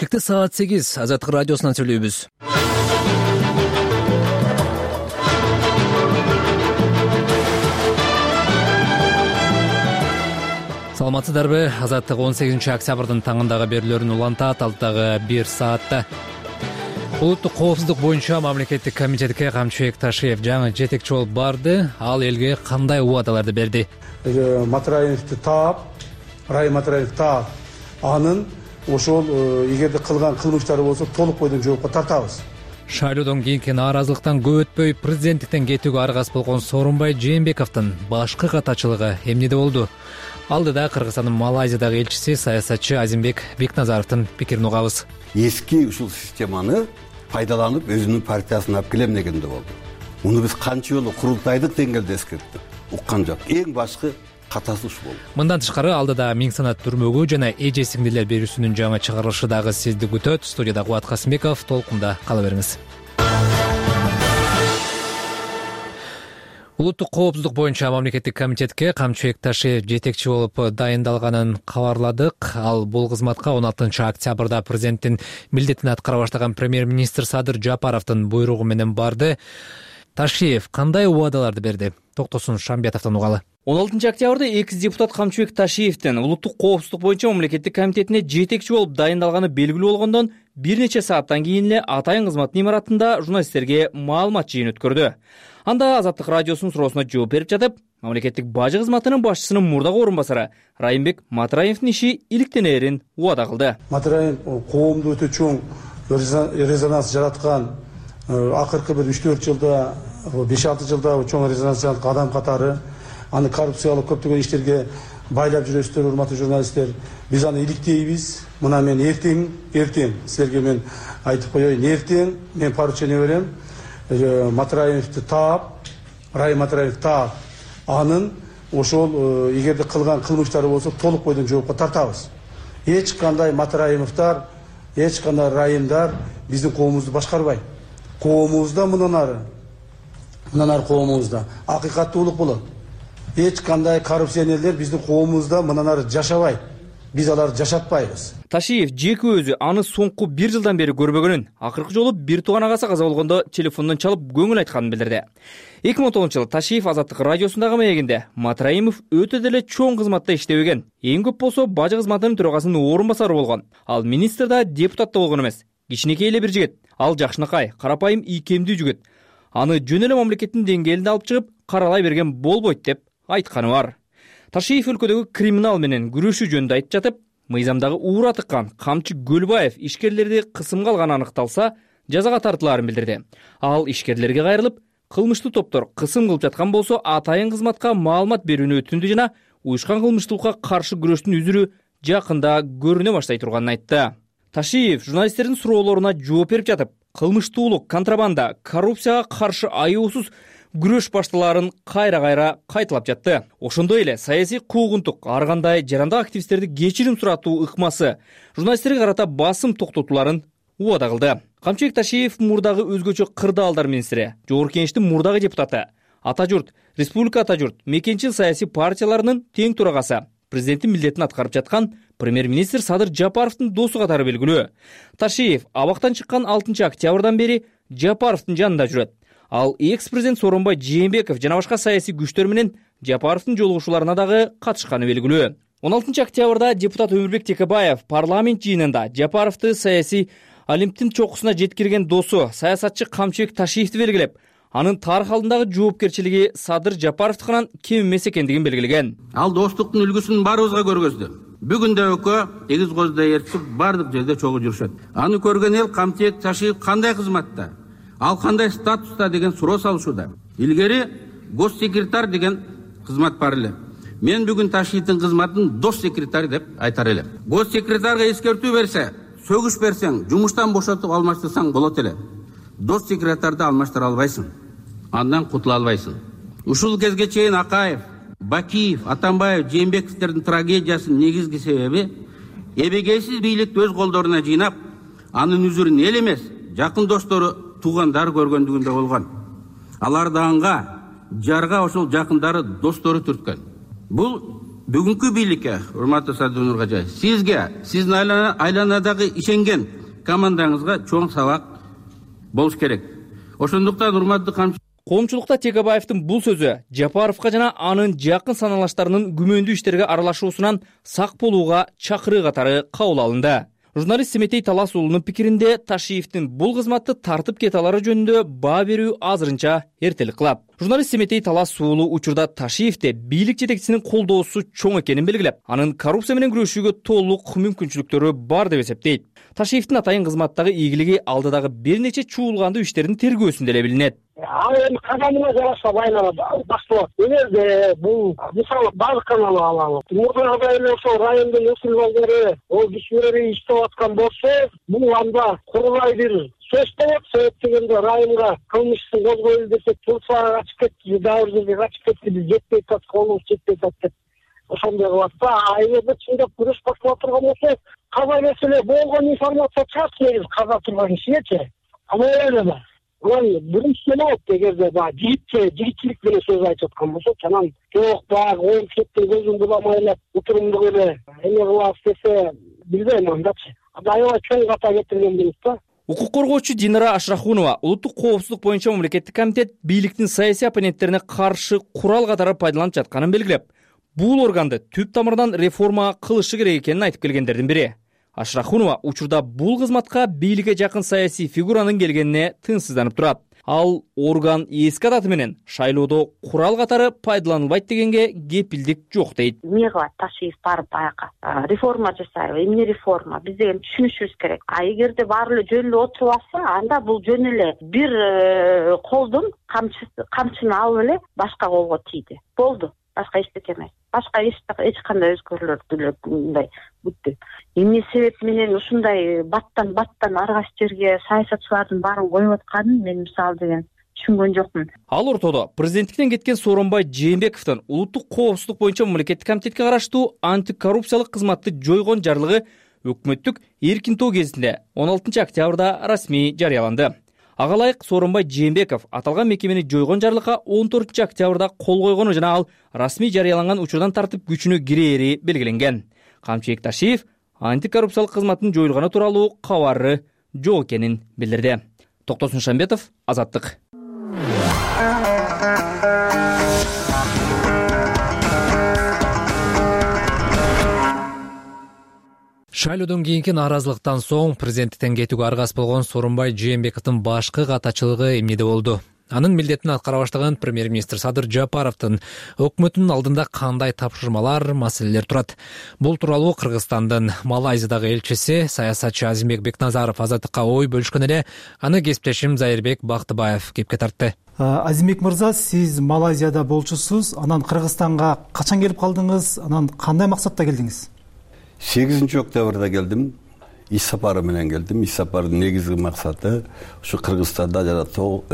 Тикте саат 8 Азаттык радиосунан сүйлөйбүз. Саламатсыздарбы? Азаттык 18 октябрдын таңындагы берүүлөрүн улантат. Алдагы 1 саатта улуттук коопсуздук боюнча мамлекеттик комитетке Камчыбек Ташиев жаңы жетекчи болуп барды. Ал элге кандай убадаларды берди? Матраевди таап, Райым Матраев таап, анын ошол эгерде кылган кылмыштары болсо толук бойдон жоопко тартабыз. Шайлоодон кийинки нааразылыктан көп өтпөй президенттиктен кетүүгө аргасыз болгон Сооронбай Жээнбековдун башкы катачылыгы эмнеде болду? Алдыда Кыргызстандын Малайзиядагы элчиси саясатчы Азимбек Бекназаровдун пикирин угабыз. Эски ушул системаны пайдаланып өзүнүн партиясын алып келем дегенде болду. Муну биз канча жолу курултайдык деңгээлде эскерттик. Уккан жок. Эң башкы катасы ушу болду. Мындан тышкары алдыда 1000 санат түрмөгү жана эже сиңдилер берүүсүнүн жаңы чыгарылышы дагы сизди күтөт. Студияда Кубат Касымбеков, толкунда кала бериңиз. Улуттук коопсуздук боюнча мамлекеттик комитетке Камчыбек Ташиев жетекчи болуп дайындалганын кабарладык. Ал бул кызматка 16 октябрда президенттин милдетин аткара баштаган премьер-министр Садыр Жапаровдун буйругу менен барды. Ташиев кандай убадаларды берди? Токтосун Шамбетовдон угалы. 16 октябрда экс депутат Камчыбек Ташиевдин улуттук коопсуздук боюнча мамлекеттик комитетине жетекчи болуп дайындалганы белгилүү болгондон бир нече сааттан кийин эле атайын кызматтын имаратында журналисттерге маалымат жыйын өткөрдү. Анда Азаттык радиосунун суроосуна жооп берип жатып, мамлекеттик бажы кызматынын башчысынын мурдагы орун басары Райымбек Матраевдин иши иликтенерин убада кылды. Матраев коомдо өтө чоң резонанс жараткан, акыркы бир 3-4 жылда, 5-6 жылда чоң резонанс жараткан адам катары, аны коррупциялык көптөгөн иштерге байлап жүрөсүздөр, урматтуу журналисттер. Биз аны иликтейбиз. Мына мен эртең силерге мен айтып коеюн, эртең мен поручение берем. Матраевди таап, Райым Матраев таап, анын ошол эгерде кылган кылмыштары болсо толук бойдон жоопко тартабыз. Эч кандай Матраевовдор, эч кандай Райымдар биздин коомубузду башкарбайт. Коомубузда мындан ары коомубузда акыйкаттуулук болот. Эч кандай коррупционерлер биздин коомубузда мындан ары жашабайт. Биз аларды жашатпайбыз. Ташиев жеке өзү аны соңку 1 жылдан бери көрбөгөнүн, акыркы жолу бир тууган агасы каза болгондо телефондон чалып көңүл айтканын билдирди. 2010 жылы Ташиев Азаттык радиосундагы маегинде Матраимов өтө деле чоң кызматта иштебеген, эң көп болсо бажы кызматынын төрагасынын орун басары болгон. Ал министр да, депутат да болгон эмес. Кичинекей эле бир жигит. Ал жакшынакай, карапайым, ийкемдүү жигит. Аны жөн эле мамлекеттин деңгээлинде алып чыгып каралай берген болбойт деп айтканы бар. Ташиев өлкөдөгү криминал менен күрөшүү жөнүндө айтып жатып, мыйзамдагы уура тыккан Камчы Гөлбаев ишкерлерди кысымга алганы аныкталса, жазага тартылаарын билдирди. Ал ишкерлерге кайрылып, кылмыштуу топтор кысым кылып жаткан болсо, атайын кызматка маалымат берүүнү өтүндү жана уюшкан кылмыштуулукка каршы күрөштүн үзүрү жакында көрүнө баштай турганын айтты. Ташиев журналисттердин суроолоруна жооп берип жатып, кылмыштуулук, контрабанда, коррупцияга каршы аюусуз күрөш башталарын кайра кайталап жатты. Ошондой эле саясий куугунтук, ар кандай жарандык активисттерди кечирим суратуу ыкмасы, журналисттерге карата басым токтотууларын убада кылды. Камчыбек Ташиев мурдагы өзгөчө кырдаалдар министри, Жогорку Кеңештин мурдагы депутаты, Ата журт, Республика Ата журт, мекенчил саясий партияларынын тең турагасы, президенттин милдетин аткарып жаткан премьер-министр Садыр Жапаровдун досу катары белгилүү. Ташиев абактан чыккан 6 октябрдан бери Жапаровдун жанында жүрөт. Ал экс-президент Сооронбай Жээнбеков жана башка саясий күчтөр менен Жапаровдун жолугушууларына дагы катышканы белгилүү. 16 октябрда депутат Өмүрбек Текебаев парламент жыйынында Жапаровду саясий олимптин чокусуна жеткирген досу саясатчы Камчыбек Ташиевди белгилеп, анын тарых алдындагы жоопкерчилиги Садыр Жапаровдукунан кем эмес экендигин белгилеген. Ал достуктун үлгүсүн баарыбызга көргөздү. Бүгүн да экөө эгиз козда ээрчип бардык жерде чогуу жүрүшөт. Аны көргөн эл Камчыбек Ташиев кандай кызматта, ал кандай статуста деген суроо салышууда. Илгери госсекретарь деген кызмат бар эле. Мен бүгүн Ташиевдин кызматын дос секретарь деп айтар элем. Госсекретарга эскертүү берсе, сөгүш берсең, жумуштан бошотуп алмаштырсаң болот эле. Дос секретарды алмаштыра албайсың. Андан кутула албайсың. Ушул кезге чейин Акаев, Бакиев, Атамбаев, Жээнбековдердин трагедиясынын негизги себеби эбегейсиз бийликти өз колдоруна жыйнап, анын үзүрүн эл эмес, жакын достору, туугандар көргөндүгүндө болгон. Алар да анга, жарга ошол жакындары достору түрткөн. Бул бүгүнкү бийликке, урматтуу Садыр Нуркожаев, сизге, сиздин айланадагы ишенген командаңызга чоң сабак болуш керек. Ошондуктан урматтуу Коомчулукта Текебаевдин бул сөзү Жапаровго жана анын жакын саналаштарынын күмөндүү иштерге аралашуусунан сак болууга чакыруу катары кабыл алынды. Журналист Семетей Талас уулунун пикиринде Ташиевдин бул кызматты тартып кете алары жөнүндө баа берүү азырынча эртелик кылат. Журналист Семетей Талас уулу учурда Ташиевде бийлик жетекчисинин колдоосу чоң экенин белгилеп, анын коррупция менен күрөшүүгө толук мүмкүнчүлүктөрү бар деп эсептейт. Ташиевдин атайын кызматтагы ийгилиги алдыдагы бир нече чуулгандуу иштердин тергөөсүндө эле билинет. Ал эми кадамына жараша башталат. Эгерде бул мисалы базык каналы алалы, мурдагыдай эле ошол райондун өкүлдөрү, ол кишилери иштеп аткан болсо, бул анда курулай бир сөз болот. Себеп дегенде районго кылмыш ишин козгойлу десек, Турцияга качып кетти, дагы бир жерге качып кетти, биз жетпей атат, колубуз жетпей атат деп ошондой кылат да. А эгерде чындап күрөш баштала турган болсо, каза келсе болгон информация чыгат, негизи каза турган кишигечи. Ама эле биринчиден болот, эгерде жигитчилик менен сөз айтып аткан болсо, анан жок баягы оң четтен көзүн буламай эле утурумдук эле эме кылабыз десе, билбейм андачы. Аябай чоң ката кетирген болот да. Укук коргоочу Динара Ашрахунова улуттук коопсуздук боюнча мамлекеттик комитет бийликтин саясий оппоненттерине каршы курал катары пайдаланып жатканын белгилеп, бул органды түп тамырдан реформа кылышы керек экенин айтып келгендердин бири. Ашрахунова учурда бул кызматка бийликке жакын саясий фигуранын келгенине тынчсызданып турат. Ал орган эски адаты менен шайлоодо курал катары пайдаланылбайт дегенге кепилдик жок дейт. Эмне кылат Ташиев барып аяка реформа жасайбы, эмне реформа, биз деген түшүнүшүбүз керек. А эгерде баары эле жөн эле отуруп алса, анда бул жөн эле бир колдун камчыны алып эле башка колго тийди. Болду. Башка эчтеке эмес. Башка эч кандай өзгөрүүлөр деле мындай бүттү. Эмне себеп менен ушундай баттан ар кайсы жерге саясатчылардын баарын коюп атканын мен мисалы деген түшүнгөн жокмун. Ал ортодо президенттиктен кеткен Сооронбай Жээнбековдун улуттук коопсуздук боюнча мамлекеттик комитетке караштуу антикоррупциялык кызматты жойгон жарлыгы өкмөттүк эркинтоо кезинде 16 октябрда расмий жарыяланды. Ага ылайык Сооронбай Жээнбеков аталган мекемени жойгон жарлыкка 14 октябрда кол койгону жана ал расмий жарыяланган учурдан тартып күчүнө кирери белгиленген. Камчыбек Ташиев антикоррупциялык кызматтын жоюлганы тууралуу кабары жок экенин билдирди. Токтосун Шамбетов, Азаттык. Шайлоодон кийинки нааразылыктан соң президенттиктен кетүүгө аргас болгон Сооронбай Жээнбековдун башкы катачылыгы эмнеде болду? Анын милдетин аткара баштаган премьер-министр Садыр Жапаровдун өкмөтүнүн алдында кандай тапшырмалар, маселелер турат? Бул тууралуу Кыргызстандын Малайзиядагы элчиси саясатчы Азимбек Бекназаров Азаттыкка ой бөлүшкөн эле, аны кесиптешим Зайырбек Бактыбаев кепке тартты. Азимбек мырза, сиз Малайзияда болчусуз, анан Кыргызстанга качан келип калдыңыз, анан кандай максатта келдиңиз? 8 октябрда келдим. Иш сапары менен келдим. Иш сапардын негизги максаты ушу Кыргызстанда жана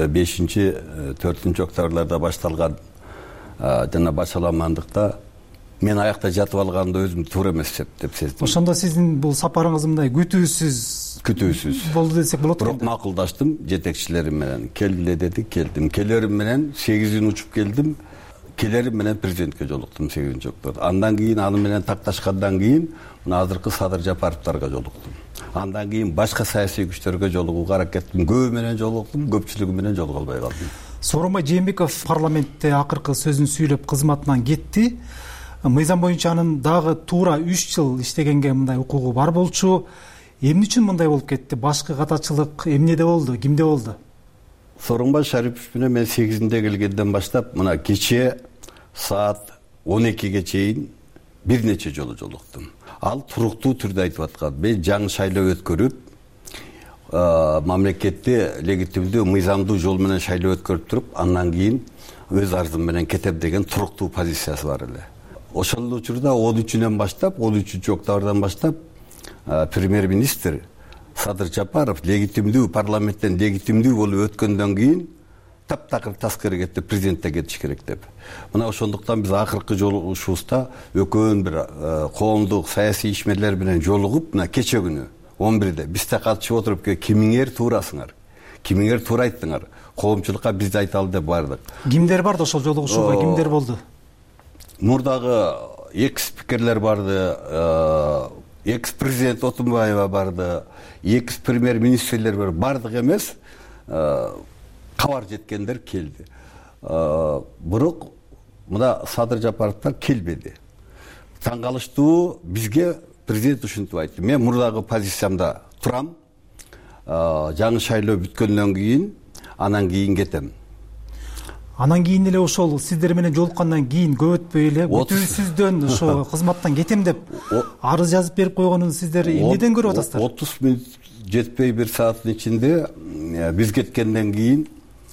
5-4 октябрларда башталган жана башаламандыкта мен аякта жатып алганды өзүм туура эмес деп сездим. Ошондо сиздин бул сапарыңыз мындай күтүүсүз болду десек болот. Бирок макулдаштым жетекчилерим менен. Келгиле дедик, келдим. Келерим менен 8 күн учуп келдим. Келерим менен президентке жолуктум 8 октябрда. Андан кийин аны менен такташкандан кийин мына азыркы Садыр Жапаровдорго жолуктум. Андан кийин башка саясий күчтөргө жолугууга аракеттим. Көбү менен жолуктум, көпчүлүгү менен жолуга албай калдым. Сооронбай Жээнбеков парламентте акыркы сөзүн сүйлөп кызматынан кетти. Мыйзам боюнча анын дагы туура 3 жыл иштегенге мындай укугу бар болчу. Эмне үчүн мындай болуп кетти? Башкы катачылык эмнеде болду? Кимде болду? Сооронбай Шарипов менен мен 8-нде келгенден баштап мына кече саат 12ге чейин бир нече жолу жолуктум. Ал туруктуу түрдө айтып аткан. Мен жаңы шайлоо өткөрүп, мамлекетти легитимдүү, мыйзамдуу жол менен шайлоо өткөрүп туруп, андан кийин өз арзым менен кетем деген туруктуу позициясы бар эле. Ошол учурда 13-нөн баштап, 13 октябрдан баштап премьер-министр Садыр Жапаров легитимдүү, парламенттен легитимдүү болуп өткөндөн кийин таптакыр тас керек президентте кетиш керек деп. Мына ошондуктан биз акыркы жолугушуубузда өкөн бир коомдук саясий ишмерлер менен жолугуп, мына кече күнү 11-де бизде катышып отуруп кимиңер туурасыңар, кимиңер туура айттыңар, коомчулукка бизди айталы деп бардык. Кимдер барды ошол жолугушууга, кимдер болду? Мурдагы экс спикерлер барды, экс президент Отунбаева барды, экс премьер министрлер бар, бардык эмес, кабар жеткендер келди. Бирок мына Садыр Жапаровдор келбеди. Таң калыштуу, бизге президент ушинтип айтты: мен мурдагы позициямда турам, жаңы шайлоо бүткөндөн кийин, анан кийин кетем. Анан кийин эле ошол сиздер менен жолуккандан кийин көп өтпөй эле бүтүүсүздөн ошо кызматтан кетем деп арыз жазып берип койгонун сиздер эмнеден көрүп атасыздар? 30 мүнөт жетпей 1 сааттын ичинде биз кеткенден кийин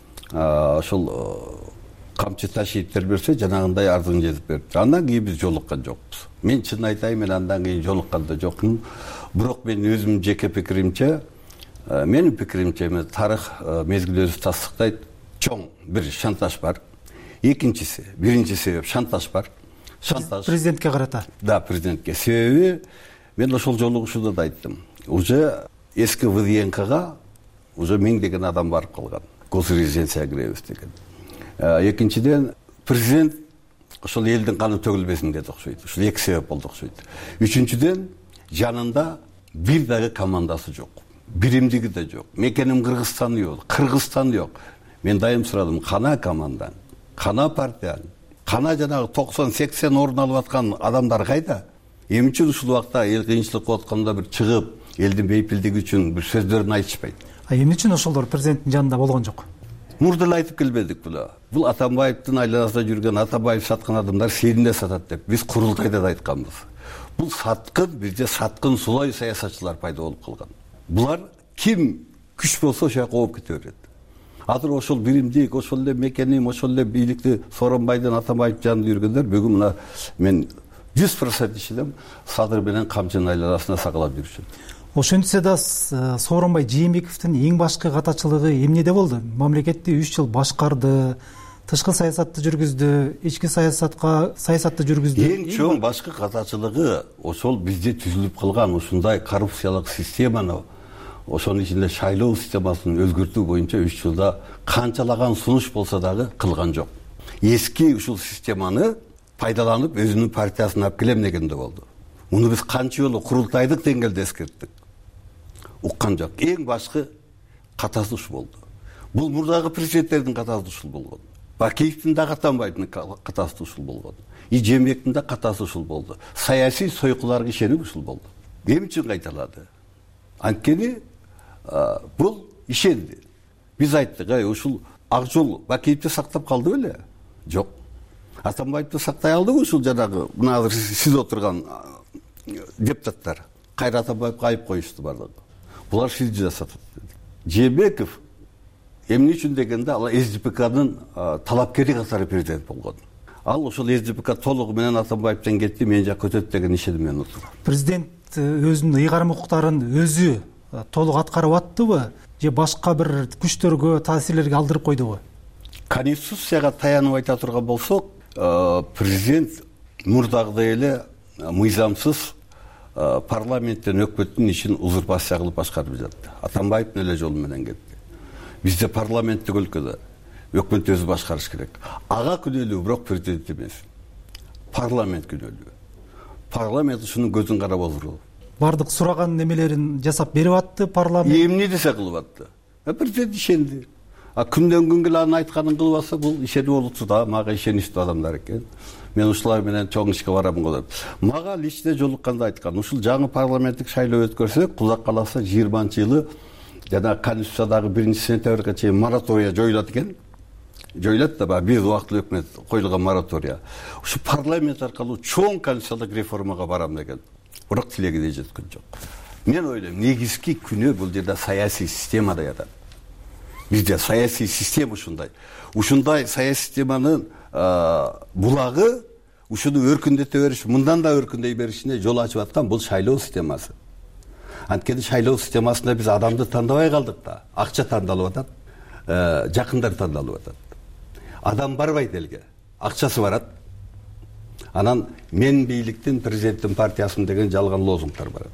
ошол камчы ташиптер берсе жанагындай арызын жазып берипти. Андан кийин биз жолуккан жокпуз. Мен чын айтайын, мен андан кийин жолуккан да жокмун. Бирок мен өзүм жеке пикиримче, менин пикиримче, тарых мезгил өзү тастыктайт. Чоң бир шантаж бар. Экинчиси, биринчи себеп шантаж бар. Шантаж президентке карата. Да, президентке. Себеби мен ошол жолугушууда да айттым. Уже эски ВДНКга уже 1000 деген адам барып калган. Госрезиденцияга киребиз деген. Экинчиден президент ошол элдин каны төгүлбесин деп окшойт. Ушул эки себеп болду окшойт. Үчүнчүдөн жанында бир дагы командасы жок. Биримдиги да жок. Мекеним Кыргызстан жок, Кыргызстан жок. Мен дайым сурадым, кана командаң, кана партияң, кана жанагы 90-80 орун алып аткан адамдар кайда? Эмне үчүн ушул убакта эл кыйынчылык болуп атканда бир чыгып, элдин бейпилдиги үчүн бир сөздөрүн айтышпайт? Эмне үчүн ошолор президенттин жанында болгон жок? Мурда эле айтып келбедик була. Бул Атамбаевдин айланасында жүргөн, Атамбаев саткан адамдар сенде сатат деп биз курултайда да айтканбыз. Бул саткын, бизде саткын сулай саясатчылар пайда болуп калган. Булар ким күч болсо ошол жака ооп кете берет. Азыр ошол биримдик, ошол эле мекеним, ошол эле бийликти Сооронбайдын, Атамбаев жанында жүргөндөр бүгүн мына мен 100% ишенем, Садыр менен камчынын айланасында сагалап жүрүшөт. Ошентсе да Сооронбай Жээнбековдун эң башкы катачылыгы эмнеде болду? Мамлекетти 3 жыл башкарды, тышкы саясатты жүргүздү, ички саясатты жүргүздү. Эң чоң башкы катачылыгы ошол бизде түзүлүп калган ушундай коррупциялык системаны, ошонун ичинде шайлоо системасын өзгөртүү боюнча 3 жылда канчалаган сунуш болсо дагы кылган жок. Эски ушул системаны пайдаланып өзүнүн партиясын алып келем дегенде болду. Муну биз канча жолу курултайдык деңгээлде эскерттик. Уккан жок. Эң башкы катасы ушул болду. Бул мурдагы президенттердин катасы ушул болгон. Бакиевдин да Атамбаевдин катасы ушул болгон. Жээнбековдун да катасы ушул болду. Саясий сойкуларга ишенип ушул болду. Эмне үчүн кайталады? Анткени бул ишенди. Биз айттык, ушул ак жол Бакиевди сактап калды беле? Жок. Атамбаевди сактай алдыбы ушул жанагы мына азыр сиз отурган депутаттар? Кайра Атамбаевге айып коюшту бардыгы. Булар сиз жасатат. Жээнбеков эмне үчүн дегенде ал СДПКнын талапкери катары президент болгон. Ал ошол СДПК толугу менен Атамбаевден кетти, мен жакка өтөт деген ишениммен отурат. Президент өзүнүн ыйгарым укуктарын өзү толук аткарып аттыбы же башка бир күчтөргө, таасирлерге алдырып койдубу? Конституцияга таянып айта турган болсок, президент мурдагыдай эле мыйзамсыз парламенттен өкмөттүн ишин узурпация кылып башкарып жатты. Атамбаевдин эле жолу менен кетти. Бизде парламенттик өлкөдө өкмөт өзү башкарыш керек. Ага күнөөлүү бирок президент эмес. Парламент күнөөлүү. Парламент ушунун көзүн карап отурду. Бардык сураган немелерин жасап берип атты парламент. Эмне десе кылып атты. Президент ишенди. Күндөн күнгө анын айтканын кылып атса, бул ишенип болупчу да, мага ишеништүү адамдар экен. Мен ушулар менен чоң ишке барам деп. Мага лично жолукканда айткан, ушул жаңы парламенттик шайлоо өткөрсөк, Кудай кааласа 20-жылы жана Конституциядагы 1-сентябрга чейин моратория жоюлат экен. Жоюлат да бир убактылуу өкмөт коюлган моратория. Ушу парламент аркылуу чоң конституциялык реформага барам деген. Бирок тилегине жеткен жок. Мен ойлойм, негизги күнөө бул жерде саясий системада ятат. Бизде саясий система ушундай. Ушундай саясий системанын булагы ушуну өркүндөтө бериш, мындан да өркүндөй беришине жол ачып аткан бул шайлоо системасы. Анткени шайлоо системасында биз адамды тандабай калдык да. Акча тандалып атат, жакындар тандалып атат. Адам барбайт элге, акчасы барат. Анан мен бийликтин, президенттин партиясын деген жалган лозунгдар барат.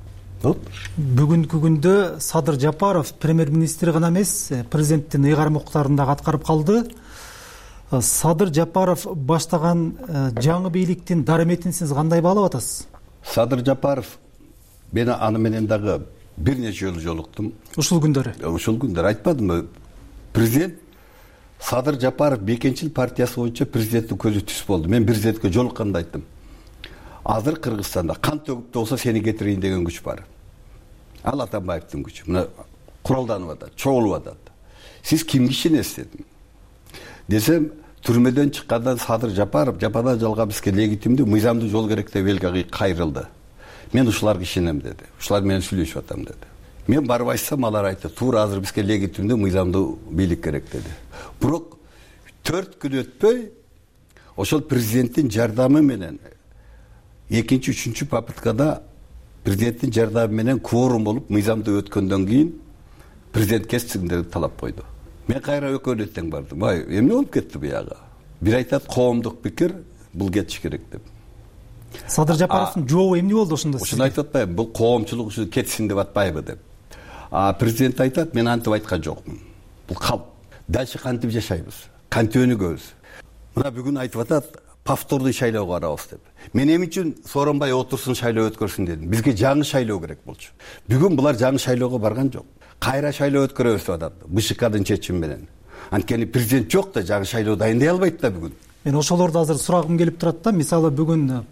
Бүгүнкү күндө Садыр Жапаров премьер-министр гана эмес, президенттин ыйгарым укуктарын да аткарып калды. Садыр Жапаров баштаган жаңы бийликтин дарыметин сиз кандай баалап атасыз? Садыр Жапаров, мен аны менен дагы бир нече жолу жолуктум. Ушул күндөрү. Ушул күндөр айтпадымбы? Президент Садыр Жапаров Бекенчил партиясы боюнча президенттин көзү түз болду. Мен президентке жолукканда айттым. Азыр Кыргызстанда кан төгүп болсо сени кетирейин деген күч бар. Ал Атамбаевдин күчү. Мына куралданып атат, чогулуп атат. Сиз кимге ишенесиз дедим. Десем, түрмөдөн чыккандан Садыр Жапаров жападан жалга бизге легитимдүү, мыйзамдуу жол керек деп элге кайрылды. Мен ушуларга ишенем деди. Ушулар менен сүйлөшүп атам деди. Мен барып айтсам, алар айтты, туура азыр бизге легитимдүү, мыйзамдуу бийлик керек деди. Бирок 4 күн өтпөй ошол президенттин жардамы менен экинчи, үчүнчү попыткада президенттин жардамы менен кворум болуп, мыйзамдуу өткөндөн кийин президент кесиңдер деп талап койду. Мен кайра экөөнө тең бардым. Эмне болуп кетти буяга? Бир айтат коомдук пикир, бул кетиш керек деп. Садыр Жапаровдун жообу эмне болду ошондо? Ушуну айтып атпайбы, бул коомчулук ушу кетсин деп атпайбы деп. Президент айтат, мен антип айткан жокмун. Бул калп. Дальше кантип жашайбыз? Кантип өнүгөбүз? Мына бүгүн айтып атат, повтордуу шайлоого барабыз деп. Мен эмне үчүн Сооронбай отурсун, шайлоо өткөрсүн дедим. Бизге жаңы шайлоо керек болчу. Бүгүн булар жаңы шайлоого барган жок. Кайра шайлоо өткөрөбүз деп атат. БШКдын чечими менен. Анткени президент жок да, жаңы шайлоо дайындай албайт да бүгүн. Мен ошолорду азыр сурагым келип турат да. Мисалы бүгүн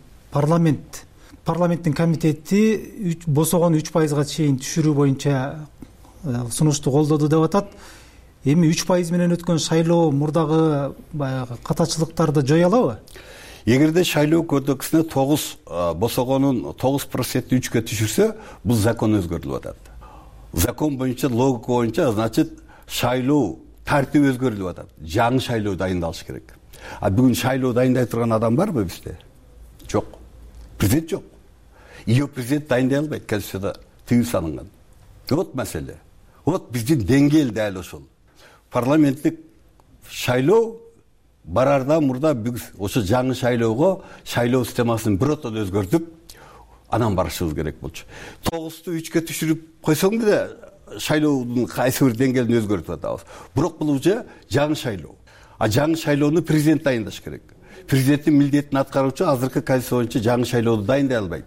парламенттин комитети босогон 3%га чейин түшүрүү боюнча сунушту колдоду деп атат. Эми 3% менен өткөн шайлоо мурдагы баягы катачылыктарды жое алабы? Эгерде шайлоо кодексине 9 босогонун 9% 3-кө түшүрсө, бул закон өзгөрүлүп атат. Закон боюнча, логика боюнча, значит, шайлоо тартиби өзгөрүлүп атат. Жаңы шайлоо дайындалыш керек. Бүгүн шайлоо дайындай турган адам барбы бизде? Жок. Президент жок. Президент дайындай албайт, Конституцияда тыюу салынган. Вот маселе. Вот биздин деңгээл дәл ошол. Парламенттик шайлоо барардан мурда ошо жаңы шайлоого шайлоо системасын биротон өзгөртүп, анан барышыбыз керек болчу. 9-ту 3-кө түшүрүп койсоң деле шайлоонун кайсы бир деңгээлин өзгөртүп атабыз. Бирок бул уже жаңы шайлоо. Жаңы шайлоону президент дайындаш керек. Президенттин милдетин аткаруучу азыркы конституция боюнча жаңы шайлоonu дайындай албайт.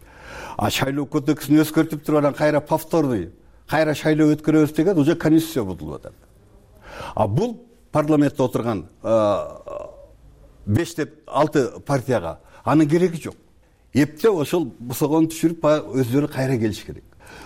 Шайлоо кодексин өзгөртүп туруп анан кайра повтордуу, кайра шайлоо өткөрөбүз деген уже конституция бузулуп атат. Бул парламентте отурган 5-6 партияга анын кереги жок. Эптеп ошол босогонду түшүрүп өздөрү кайра келиш керек.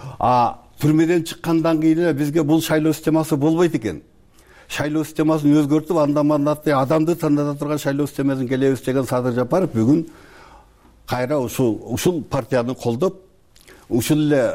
Түрмөдөн чыккандан кийин бизге бул шайлоо системасы болбойт экен. Шайлоо системасын өзгөртүп, андан адамды тандата турган шайлоо системасын келебиз деген Садыр Жапаров бүгүн кайра ушул партияны колдоп, ушул эле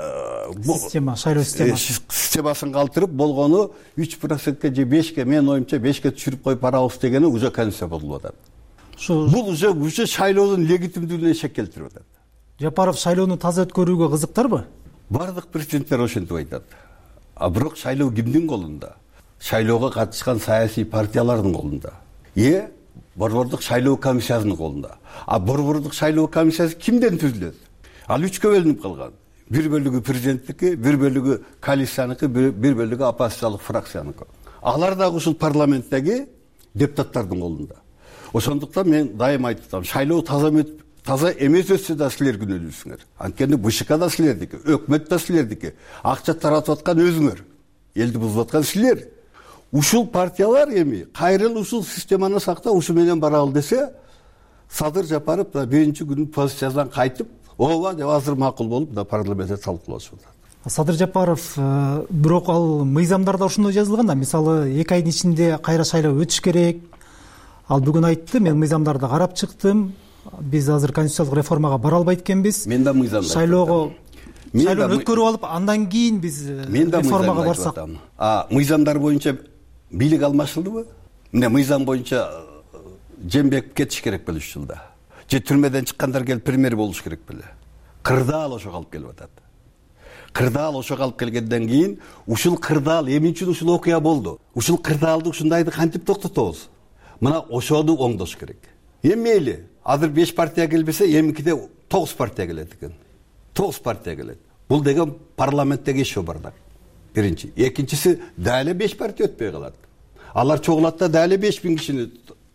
шайлоо системасын калтырып, болгону 3%ке же 5-ке, мен оюмча 5-ке түшүрүп коюп барабыз дегени уже конституция болуп атат. Бул уже шайлоонун легитимдүүлүгүнө шек келтирип атат. Жапаров шайлоону таза өткөрүүгө кызыктарбы? Бардык президенттер ошентип айтат. Бирок шайлоо кимдин колунда? Шайлоого катышкан саясий партиялардын колунда. Борбордук шайлоо комиссиясынын колунда. Борбордук шайлоо комиссиясы кимден түзүлөт? Ал 3-кө бөлүнүп калган. Бир бөлүгү президенттики, бир бөлүгү коалицияныкы, бир бөлүгү оппозициялык фракцияныкы. Алар дагы ушул парламенттеги депутаттардын колунда. Ошондуктан мен дайым айтам, шайлоо таза эмес өтсө да силер күнөөлүүсүңөр. Анткени БШК да силердики, өкмөт да силердики, акча таратып аткан өзүңөр, элди бузуп аткан силер. Ушул партиялар эми кайрыл ушул системаны сактап, ушу менен баралы десе, Садыр Жапаров да биринчи күнү позициясынан кайтып, ооба деп азыр макул болуп да парламентте талкуулашып атат. Садыр Жапаров бирок ал мыйзамдарда ошондой жазылган да, мисалы 2 айдын ичинде кайра шайлоо өтүш керек. Ал бүгүн айтты, мен мыйзамдарды карап чыктым. Биз азыр конституциялык реформага бара албайт экенбиз. Мен да мыйзамда шайлоого өткөрүп алып, андан кийин биз реформага барсак. Мыйзамдар боюнча бийлик алмашылдыбы? Мына мыйзам боюнча Жээнбеков кетиш керек беле 3 жылда. Же түрмөдөн чыккандар келип премьер болуш керек беле. Кырдаал ошого алып келип атат. Кырдаал ошого алып келгенден кийин ушул кырдаал эмне үчүн ушул окуя болду? Ушул кырдаалды ушундайды кантип токтотобуз? Мына ошону оңдош керек. Мейли, азыр 5 партия келбесе, эмикиде 9 партия келет экен. 9 партия келет. Бул деген парламенттеги ишөө бардак. Биринчи. Экинчиси, дали 5 партия өтпөй калат. Алар чогулат да дали 5000 кишини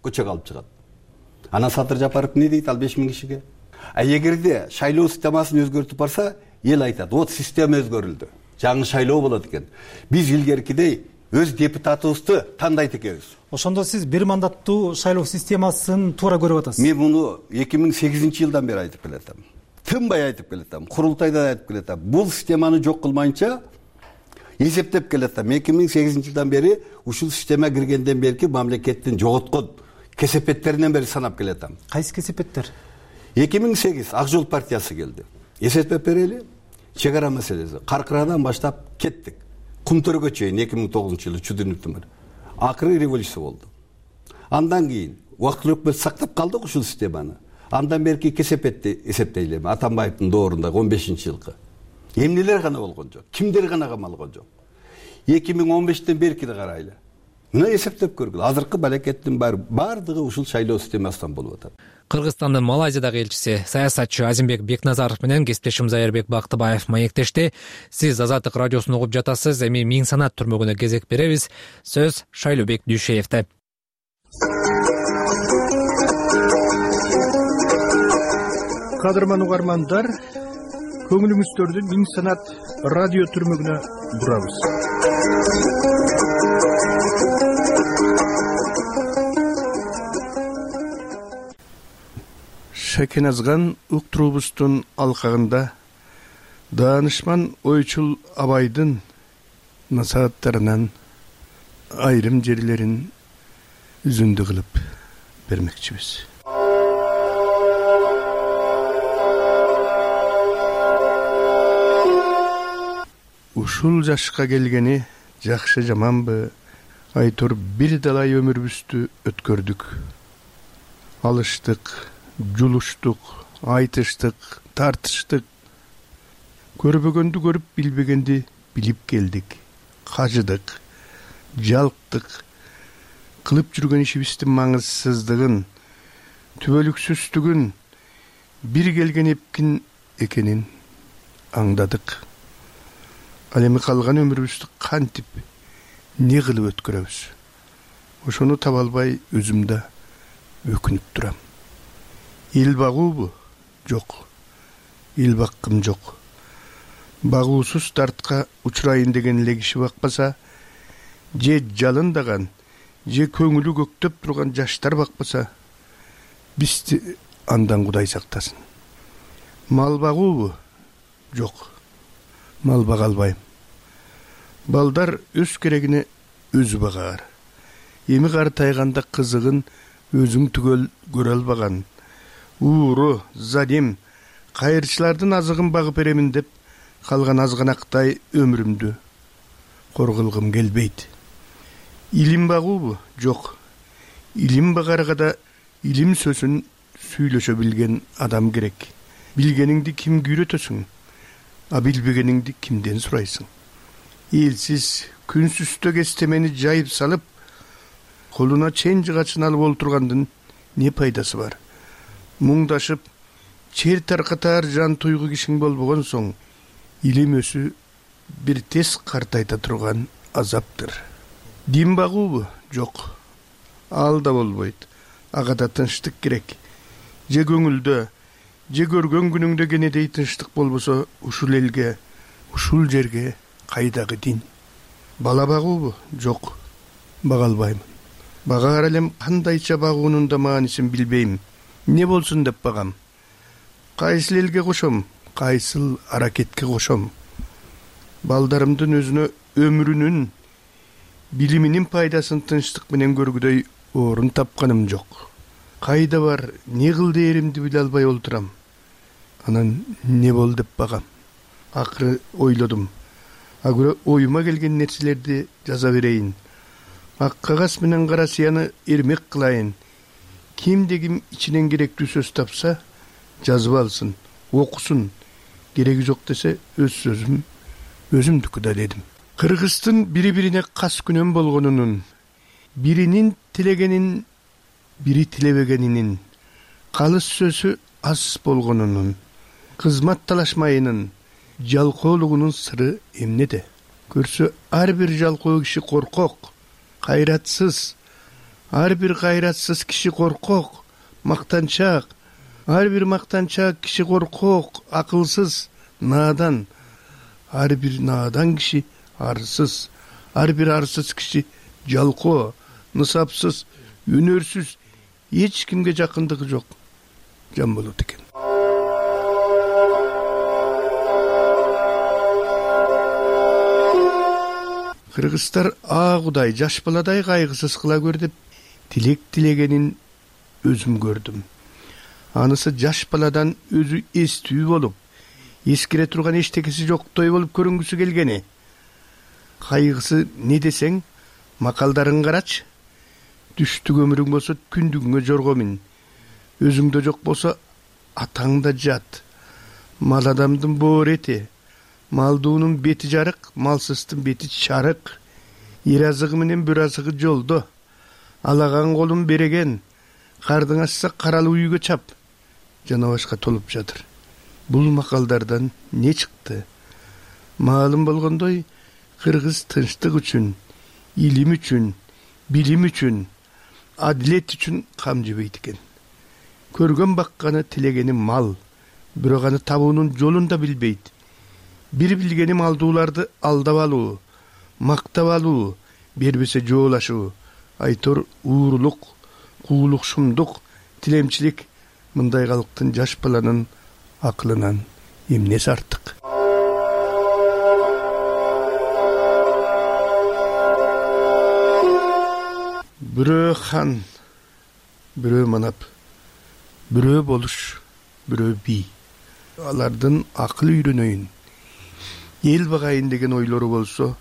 көчөгө алып чыгат. Анан Садыр Жапаров не дейт ал 5000 кишиге? Эгерде шайлоо системасын өзгөртүп барса, эл айтат, вот система өзгөрүлдү. Жаңы шайлоо болот экен. Биз илгеркидей өз депутатыбызды тандайт экенбиз. Ошондо сиз бир мандаттуу шайлоо системасын туура көрүп атасыз. Мен муну 2008-жылдан бери айтып келатам. Тынбай айтып келатам. Курултайда айтып келатам. Бул системаны жок кылмайынча эсептеп келатам. 2008-жылдан бери ушул система киргенден берки мамлекеттин жоготкон кесепеттеринен бери санап келатам. Кайсы кесепеттер? 2008 Ак Жол партиясы келди. Эсептеп берели. Чек ара маселеси. Каркырадан баштап кеттик. Кумтөргө чейин 2009-жылы чүдүнүптүмөр. Акыры революция болду. Андан кийин убактылуу өкмөт сактап калдык ушул системаны. Андан берки кесепетти эсептейли эми Атамбаевдин доорунда 15-жылкы. Эмнелер гана болгон жок, кимдер гана камалгон жок. 2015-тен берки да карайлы. Мына эсептеп көргүлө. Азыркы балекеттин бардыгы ушул шайлоо системасынан болуп атат. Кыргызстандын Малайзиядагы элчиси саясатчы Азимбек Бекназаров менен кесиптешим Зайырбек Бактыбаев маектешти. Сиз Азаттык радиосун угуп жатасыз. Эми Миң санат түрмөгүнө кезек беребиз. Сөз Шайлообек Дүйшеевде. Кадырман угармандар, көңүлүңүздөрдү Миң санат радио түрмөгүнө бурабыз. Шекеназган уктурубуздун алкагында даанышман ойчул Абайдын насааттарынан айрым жерлерин үзүндү кылып бермекчибиз. Ушул жашка келгени жакшы жаманбы, айтор бир далай өмүрүбүздү өткөрдүк. Алыштык, жулуштук, айтыштык, тартыштык. Көрбөгөндү көрүп, билбегенди билип келдик. Кажыдык, жалктык. Кылып жүргөн ишибиздин маңызсыздыгын, түбөлүксүздүгүн, бир келген эпкин экенин аңдадык. Ал эми калган өмүрүбүздү кантип, не кылып өткөрөбүз? Ошону таба албай өзүм да өкүнүп турам. Ил багуубу? Жок. Ил баккым жок. Багуусуз дартка учурайын деген эле киши бакпаса, же жалындаган, же көңүлү көктөп турган жаштар бакпаса, бизди андан Кудай сактасын. Мал багуубу? Жок. Мал бага албайм. Балдар өз керегине өзү багаар. Эми картайганда кызыгын өзүң түгөл көрө албаган. Ууру, задим, кайырчылардын азыгын багып беремин деп калган азганактай өмүрүмдү коргулгум келбейт. Илим багуубу? Жок. Илим багарга да илим сөзүн сүйлөшө билген адам керек. Билгениңди кимге үйрөтөсүң? А билбегениңди кимден сурайсың? Элсиз, күнсүздө кестемени жайып салып, колуна чен жыгачын алып олтургандын не пайдасы бар? Муңдашып, чер таркатар жан туйгу кишиң болбогон соң, илим өсү бир тез картайта турган азаптыр. Дин багуубу? Жок. Ал да болбойт. Ага да тынчтык керек. Же көңүлдө, же көргөн күнүңдө кенедей тынчтык болбосо, ушул элге, ушул жерге кайдагы дин? Бала багуубу? Жок. Бага албайм. Багаар элем кандайча багуунун да маанисин билбейм. Не болсун деп багам. Кайсыл элге кошом, кайсыл аракетке кошом. Балдарымдын өзүнө өмүрүнүн, билиминин пайдасын тынчтык менен көргүдөй орун тапканым жок. Кайда бар, не кыл дээримди биле албай олтурам. Анан не бол деп багам. Акыры ойлодум. Агыра оюма келген нерселерди жаза берейин. Ак кагаз менен кара сыяны эрмек кылайын. Кимде ким ичинен керектүү сөз тапса, жазып алсын, окусун. Кереги жок десе, өз сөзүм өзүмдүкү да дедим. Кыргыздын бири-бирине кас күнөн болгонунун, биринин тилегенин бири тилебегенинин, калыс сөзү аз болгонунун, кызмат талашмайынын, жалкоолугунун сыры эмнеде? Көрсө ар бир жалкоо киши коркок, кайратсыз, ар бир кайратсыз киши коркок, мактанчак. Ар бир мактанчак киши коркок, акылсыз, наадан. Ар бир наадан киши арсыз. Ар бир арсыз киши жалкоо, нысапсыз, үнөрсүз, эч кимге жакындыгы жок жан болот экен. Кыргыздар Кудай жаш баладай кайгысыз кыла көр деп тилек тилегенин өзүм көрдүм. Анысы жаш баладан өзү эстүү болуп, эскире турган эчтекеси жоктой болуп көрүнгүсү келгени. Кайгысы не десең, макалдарын карачы. Түштүк өмүрүң болсо күндүгүңө жорго мин. Өзүңдө жок болсо атаңда жат. Мал адамдын боор эти. Малдуунун бети жарык, малсыздын бети чарык. Ир азыгы менен бүр азыгы жолдо. Алаган колун береген. Кардың ашса каралуу үйгө чап. Жана башка толуп жатыр. Бул макалдардан не чыкты? Маалым болгондой, кыргыз тынчтык үчүн, илим үчүн, билим үчүн, адилет үчүн кам жебейт экен. Көргөн бакканы тилегени мал, бирок аны табуунун жолун да билбейт. Бир билгени малдууларды алдап алуу, мактап алуу, бербесе жоолашуу, айтор уурулук, куулукшумдук, тилемчилик мындай калктын жаш баланын акылынан эмнеси артык? Бирөө хан, бирөө манап, бирөө болуш, бирөө бий. Алардын акыл үйрөнөйүн, эл багайын деген ойлору болсо,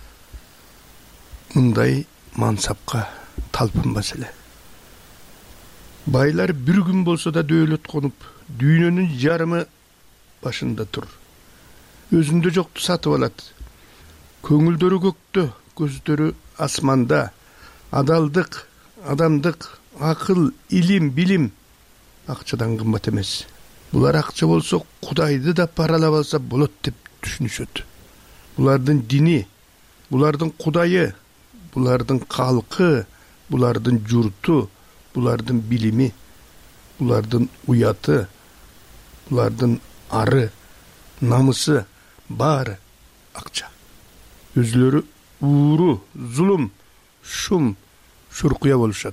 мындай мансапка талпынбас эле. Байлар бир күн болсо да дөөлөт конуп, дүйнөнүн жарымы башында тур. Өзүндө жокту сатып алат. Көңүлдөрү көктө, көздөрү асманда. Адалдык, адамдык, акыл, илим, билим акчадан кымбат эмес. Булар акча болсо Кудайды да паралап алса болот деп түшүнүшөт. Булардын дини, булардын Кудайы, булардын калкы, булардын журту, булардын билими, булардын уяты, булардын ары, намысы, баары акча. Өзлөрү ууру, зулум, шум, шуркуя болушат.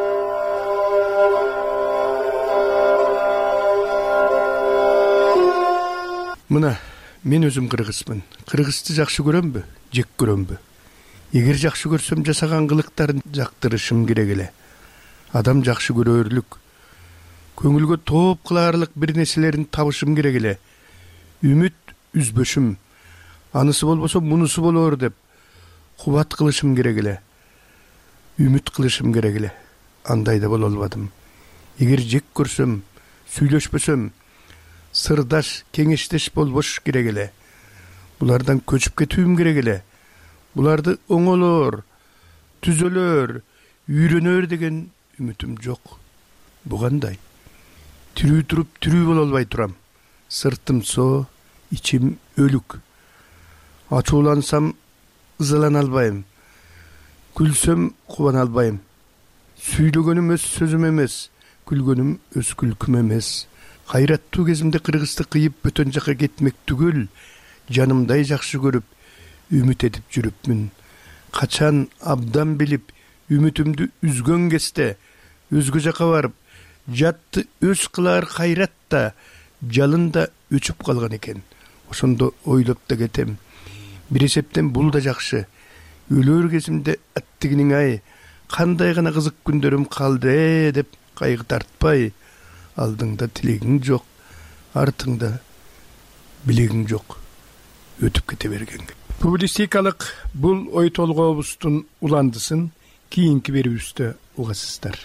Мына, мен өзүм кыргызмын. Кыргызды жакшы көрөмбү, жек көрөмбү? Эгер жакшы көрсөм, жасаган кылыктарын жактырышым керек эле. Адам жакшы көрөрлүк, көңүлгө тооп кылаарлык бир нерселерин табышым керек эле. Үмүт үзбөшүм, анысы болбосо мунусу болор деп кубат кылышым керек эле. Үмүт кылышым керек эле. Андай да боло албадым. Эгер жек көрсөм, сүйлөшпөсөм, сырдаш, кеңештеш болбош керек эле. Булардан көчүп кетүүм керек эле. Буларды оңолор, түзөлөр, үйрөнөр деген үмүтүм жок. Бу кандай? Тирүү туруп тирүү боло албай турам. Сыртым соо, ичим өлүк. Ачуулансам ызалана албайм. Күлсөм кубана албайм. Сүйлөгөнүм өз сөзүм эмес, күлгөнүм өз күлкүм эмес. Кайраттуу кезимде кыргызды кыйып бөтөн жака кетмек түгүл, жанымдай жакшы көрүп, үмүт этип жүрүпмүн. Качан абдан билип, үмүтүмдү үзгөн кезде, өзгө жака барып, жатты өз кылаар кайратта, жалында өчүп калган экен. Ошондо ойлоп да кетем. Бир эсептен бул да жакшы. Өлөр кезимде аттигиниң ай, кандай гана кызык күндөрүм калды деп кайгы тартпай, алдыңда тилегиң жок, артыңда билегиң жок, өтүп кете берген. Публистикалык бул ой толгообуздун уландысын кийинки берүүбүздө угасыздар.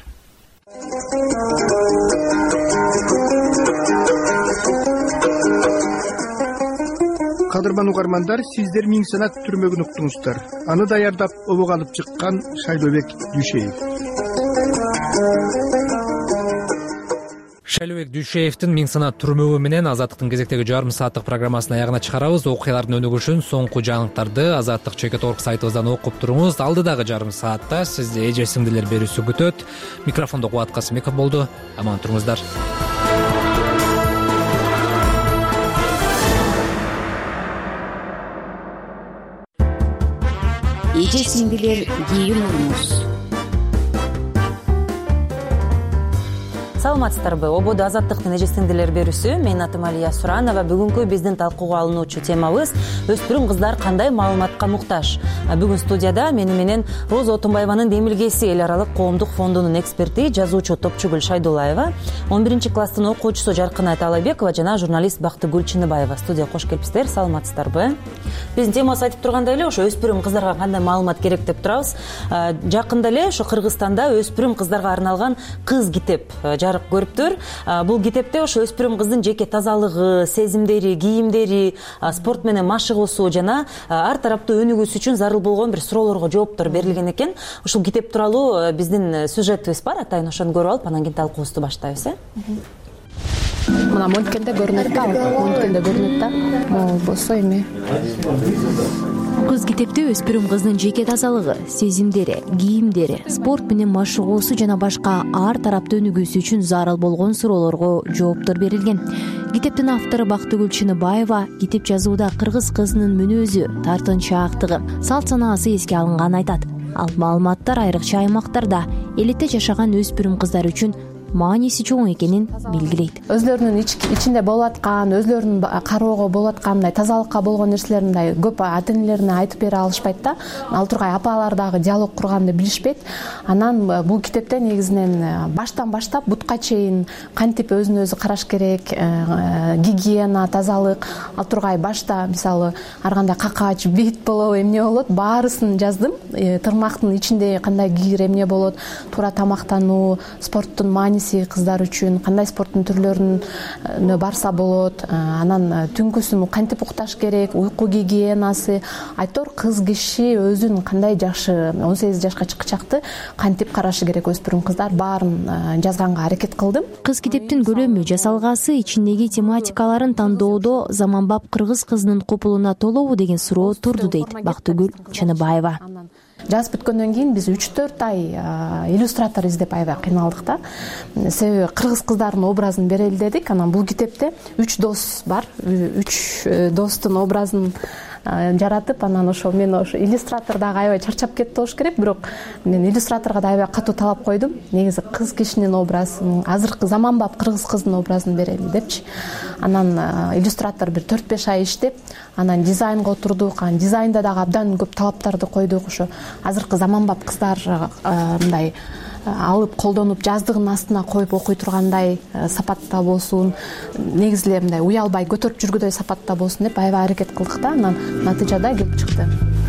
Кадырман угармандар, сиздер Миң Санат түрмөгүн уктуңуздар. Аны даярдап обого алып чыккан Шайлообек Дүйшеев. Шайлообек Дүйшеевдин миң санат түрмөбү менен Азаттыктын кезектеги жарым сааттык программасын аягына чыгарабыз. Окуялардын өнүгүшүн, соңку жаңылыктарды Азаттык Чекет.org сайтыбыздан окуп туруңуз. Алдыдагы жарым саатта сизди эже сиңдилер берүүсү күтөт. Микрофондо Кубат Касымбеков болду. Аман туруңуздар. Эже сиңдилер кийинүүбүз. Саламатсыздарбы? Ободо Азаттыктын эже сиңдилер берүүсү. Менин атым Алия Суранова. Бүгүнкү биздин талкууга алынуучу темабыз өспүрүм кыздар кандай маалыматка муктаж. Бүгүн студияда мени менен Роза Отунбаеванын Демилгеси эл аралык коомдук фондунун эксперти, жазуучу Топчугүл Шайдуллаева, 11 класстын окуучусу Жаркынай Талайбекова жана журналист Бактыгүл Чыныбаева студияга кош келипсиздер. Саламатсыздарбы? Биздин темабыз айтып тургандай эле ошо өспүрүм кыздарга кандай маалымат керек деп турабыз. Жакында эле ошо Кыргызстанда өспүрүм кыздарга арналган кыз китеп жарык көрүптүр. Бул китепте ошо өспүрүм кыздын жеке тазалыгы, сезимдери, кийимдери, спорт менен машыгуусу жана ар тараптуу өнүгүүсү үчүн зарыл болгон бир суроолорго жооптор берилген экен. Ушул китеп тууралуу биздин сюжетибиз бар. Атайын ошону көрүп алып, анан кийин талкуубузду баштайбыз. Мына монткенде көрүнөт да, могул болсо эми. Кыз китепте өспүрүм кыздын жеке тазалыгы, сезимдери, кийимдери, спорт менен машыгуусу жана башка ар тараптуу өнүгүүсү үчүн зарыл болгон суроолорго жооптор берилген. Китептин автору Бактыгүл Чыныбаева китеп жазууда кыргыз кызынын мүнөзү, тартынчаактыгы, салт санаасы эске алынганын айтат. Ал маалыматтар айрыкча аймактарда элете жашаган өспүрүм кыздар үчүн мааниси чоң экенин белгилейт. Өзлөрүнүн ичинде болуп аткан, өзлөрүнүн кароого болуп аткан мындай тазалыкка болгон нерселерин мындай көп ата-энелерине айтып бере алышпайт да. Ал тургай апалар дагы диалог курганды билишпейт. Анан бул китепте негизинен баштан баштап бутка чейин кантип өзүн өзү караш керек, гигиена, тазалык, ал тургай башта мисалы ар кандай какач, бит болобу, эмне болот, баарысын жаздым. Тырмактын ичинде кандай кийер, эмне болот, туура тамактануу, спорттун маани кыздар үчүн кандай спорттун түрлөрүнө барса болот, анан түнкүсүн кантип укташ керек, уйку гигиенасы, айтор кыз киши өзүн кандай жакшы 18 жашка чыкчакты кантип карашы керек өспүрүм кыздар баарын жазганга аракет кылдым. Кыз китептин көлөмү, жасалгасы, ичиндеги тематикаларын тандоодо заманбап кыргыз кызынын копулуна толобу деген суроо турду дейт Бактыгүл Чыныбаева. Жазып бүткөндөн кийин биз 3-4 ай иллюстратор издеп аябай кыйналдык да. Себеби кыргыз кыздардын образын берели дедик. Анан бул китепте 3 дос бар. 3 достун образын жаратып, анан ошо мен ошо иллюстратор дагы аябай чарчап кетти болуш керек, бирок мен иллюстраторго да аябай катуу талап койдум. Негизи кыз кишинин образын, азыркы заманбап кыргыз кыздын образын берели депчи. Анан иллюстратор бир 4-5 ай иштеп, анан дизайнга отурдук. Анан дизайнда дагы абдан көп талаптарды койдук. Ошо азыркы заманбап кыздар мындай алып колдонуп жаздыгынын астына коюп окуй тургандай сапатта болсун, негизи эле мындай уялбай көтөрүп жүргүдөй сапатта болсун деп аябай аракет кылдык да. Анан натыйжада келип чыкты.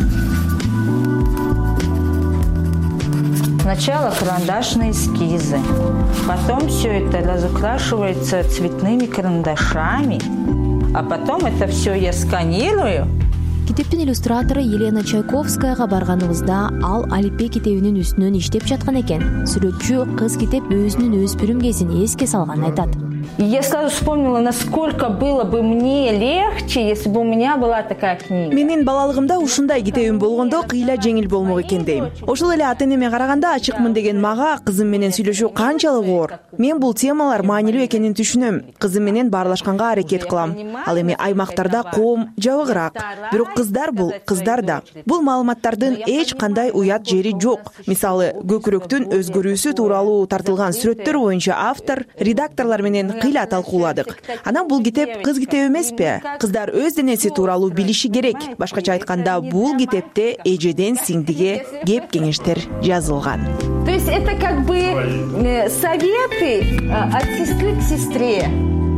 Сначала карандашные эскизы, потом все это разукрашивается цветными карандашами, а потом это все я сканирую. Китептин иллюстратору Елена Чайковскаяга барганыбызда ал алипе китебинин үстүнөн иштеп жаткан экен. Сүрөтчү кыз китеп өзүнүн өспүрүм кезин эске салганын айтат. И я сразу вспомнила, насколько было бы мне легче, если бы у меня была такая книга. Менин балалыгымда ушундай китебим болгондо кыйла жеңил болмок экен дейм. Ошол эле ата-энеме караганда ачыкмын деген мага кызым менен сүйлөшүү канчалык оор. Мен бул темалар маанилүү экенин түшүнөм. Кызым менен баарлашканга аракет кылам. Ал эми аймактарда коом жабыгыраак. Бирок кыздар бул кыздар да. Бул маалыматтардын эч кандай уят жери жок. Мисалы, көкүрөктүн өзгөрүүсү тууралуу тартылган сүрөттөр боюнча автор, редакторлор менен кыйла талкууладык. Анан бул китеп кыз китеби эмеспи? Кыздар өз денеси тууралуу билиши керек. Башкача айтканда, бул китепте эжеден сиңдиге кеп кеңештер жазылган. То есть это как бы советы от сестры к сестре.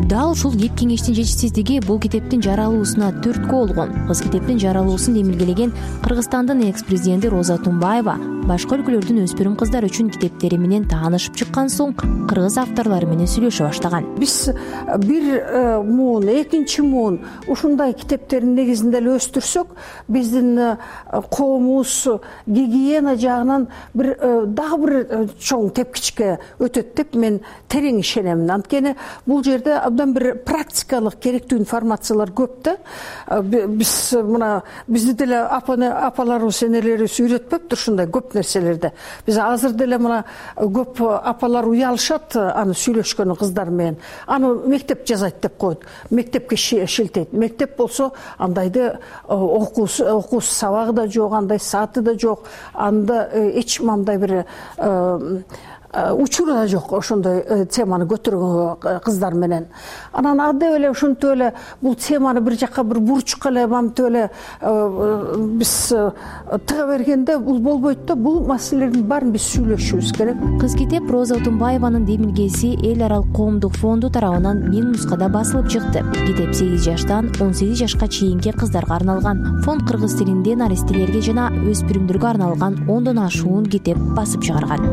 дал ушул кеп кеңештин жетишсиздиги бул китептин жаралуусуна түрткү болгон. Кыз китептин жаралуусун демилгелеген Кыргызстандын экс-президенти Роза Тумбаева башка өлкөлөрдүн өспүрүм кыздар үчүн китептери менен таанышып чыккан соң кыргыз авторлору менен сүйлөшө баштаган. Биз бир муун, экинчи муун ушундай китептердин негизинде эле өстүрсөк, биздин коомубуз гигиена жагынан дагы бир чоң тепкичке өтөт деп мен терең ишенемин. Анткени бул жерде абдан бир практикалык керектүү информациялар көп да. Биз мына бизди деле апаларыбыз, энелерибиз үйрөтпөптүр ушундай көп нерселерди. Биз азыр деле мына көп апалар уялышат аны сүйлөшкөнү кыздар менен. Аны мектеп жазайт деп коет, мектепке шилтейт. Мектеп болсо андайды окуусу сабагы да жок, андай сааты да жок, анда эч мындай бир учуру да жок ошондой теманы көтөргөнгө кыздар менен. Анан ады эле ушинтип эле бул теманы бир жакка бир бурчукка эле мамтип эле биз тыга бергенде бул болбойт да. Бул маселелердин баарын биз сүйлөшүбүз керек. Кыз китеп Роза Тумбаеванын демилгеси эл аралык коомдук фонду тарабынан 1000 нускада басылып чыкты. Китеп 8 жаштан 18 жашка чейинки кыздарга арналган. Фонд кыргыз тилинде наристелерге жана өспүрүмдөргө арналган 10дон ашуун китеп басып чыгарган.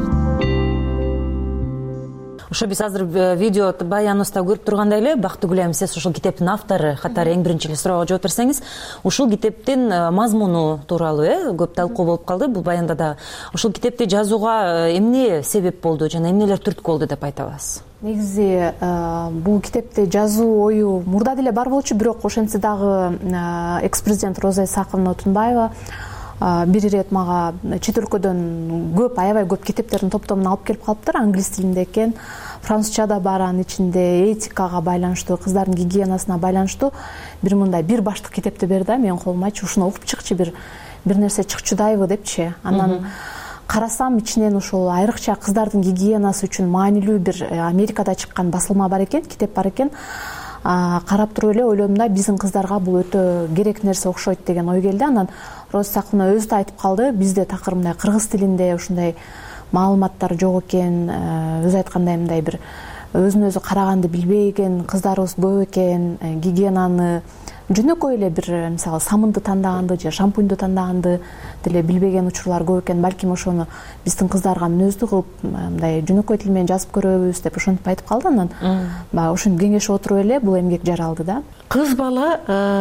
Ошо биз азыр видео баяныбызда көрүп тургандай эле, Бактыгүл айым, сиз ушул китептин автору катары эң биринчи эле суроого жооп берсеңиз, ушул китептин мазмуну тууралуу көп талкуу болуп калды бул баянда да. Ушул китепти жазууга эмне себеп болду жана эмнелер түрткү болду деп айта аласыз? Негизи бул китепти жазуу ою мурда деле бар болчу, бирок ошентсе дагы экс-президент Роза Исаковна Тунбаева бир ирет мага чет өлкөдөн аябай көп китептердин топтомун алып келип калыптыр. Англис тилинде экен, французча да бар, анын ичинде этикага байланыштуу, кыздардын гигиенасына байланыштуу бир баштык китепти берди. Менин колумачы ушуну окуп чыкчы, бир нерсе чыкчудайбы депчи. Анан карасам ичинен ушул айрыкча кыздардын гигиенасы үчүн маанилүү бир Америкада чыккан басылма бар экен, китеп бар экен. Карап туруп эле ойлодум да, биздин кыздарга бул өтө керек нерсе окшойт деген ой келди. Анан Роза Исаковна өзү да айтып калды, бизде такыр мындай кыргыз тилинде ушундай маалыматтар жок экен, өзү айткандай мындай бир өзүн өзү караганды билбеген кыздарыбыз көп экен, гигиенаны жөнөкөй эле бир мисалы самынды тандаганды же шампуньду тандаганды деле билбеген учурлар көп экен. Балким ошону биздин кыздарга мүнөздүү кылып мындай жөнөкөй тил менен жазып көрөбүз деп ошентип айтып калды. Анан ошентип кеңешип отуруп эле бул эмгек жаралды да. Кыз бала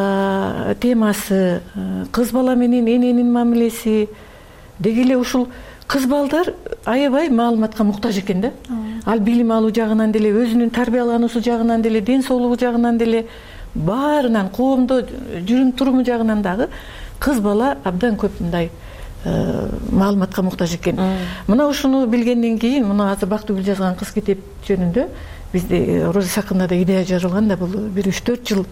темасы, кыз бала менен эненин мамилеси деги эле ушул кыз балдар аябай маалыматка муктаж экен да. Ал билим алуу жагынан деле, өзүнүн тарбиялануусу жагынан деле, ден соолугу жагынан деле, баарынан коомдо жүрүм туруму жагынан дагы кыз бала абдан көп мындай маалыматка муктаж экен. Мына ушуну билгенден кийин, мына азыр Бактыгүл жазган кыз китеп жөнүндө бизде Роза Исаковнада идея жаралган да, бул бир 3-4 жыл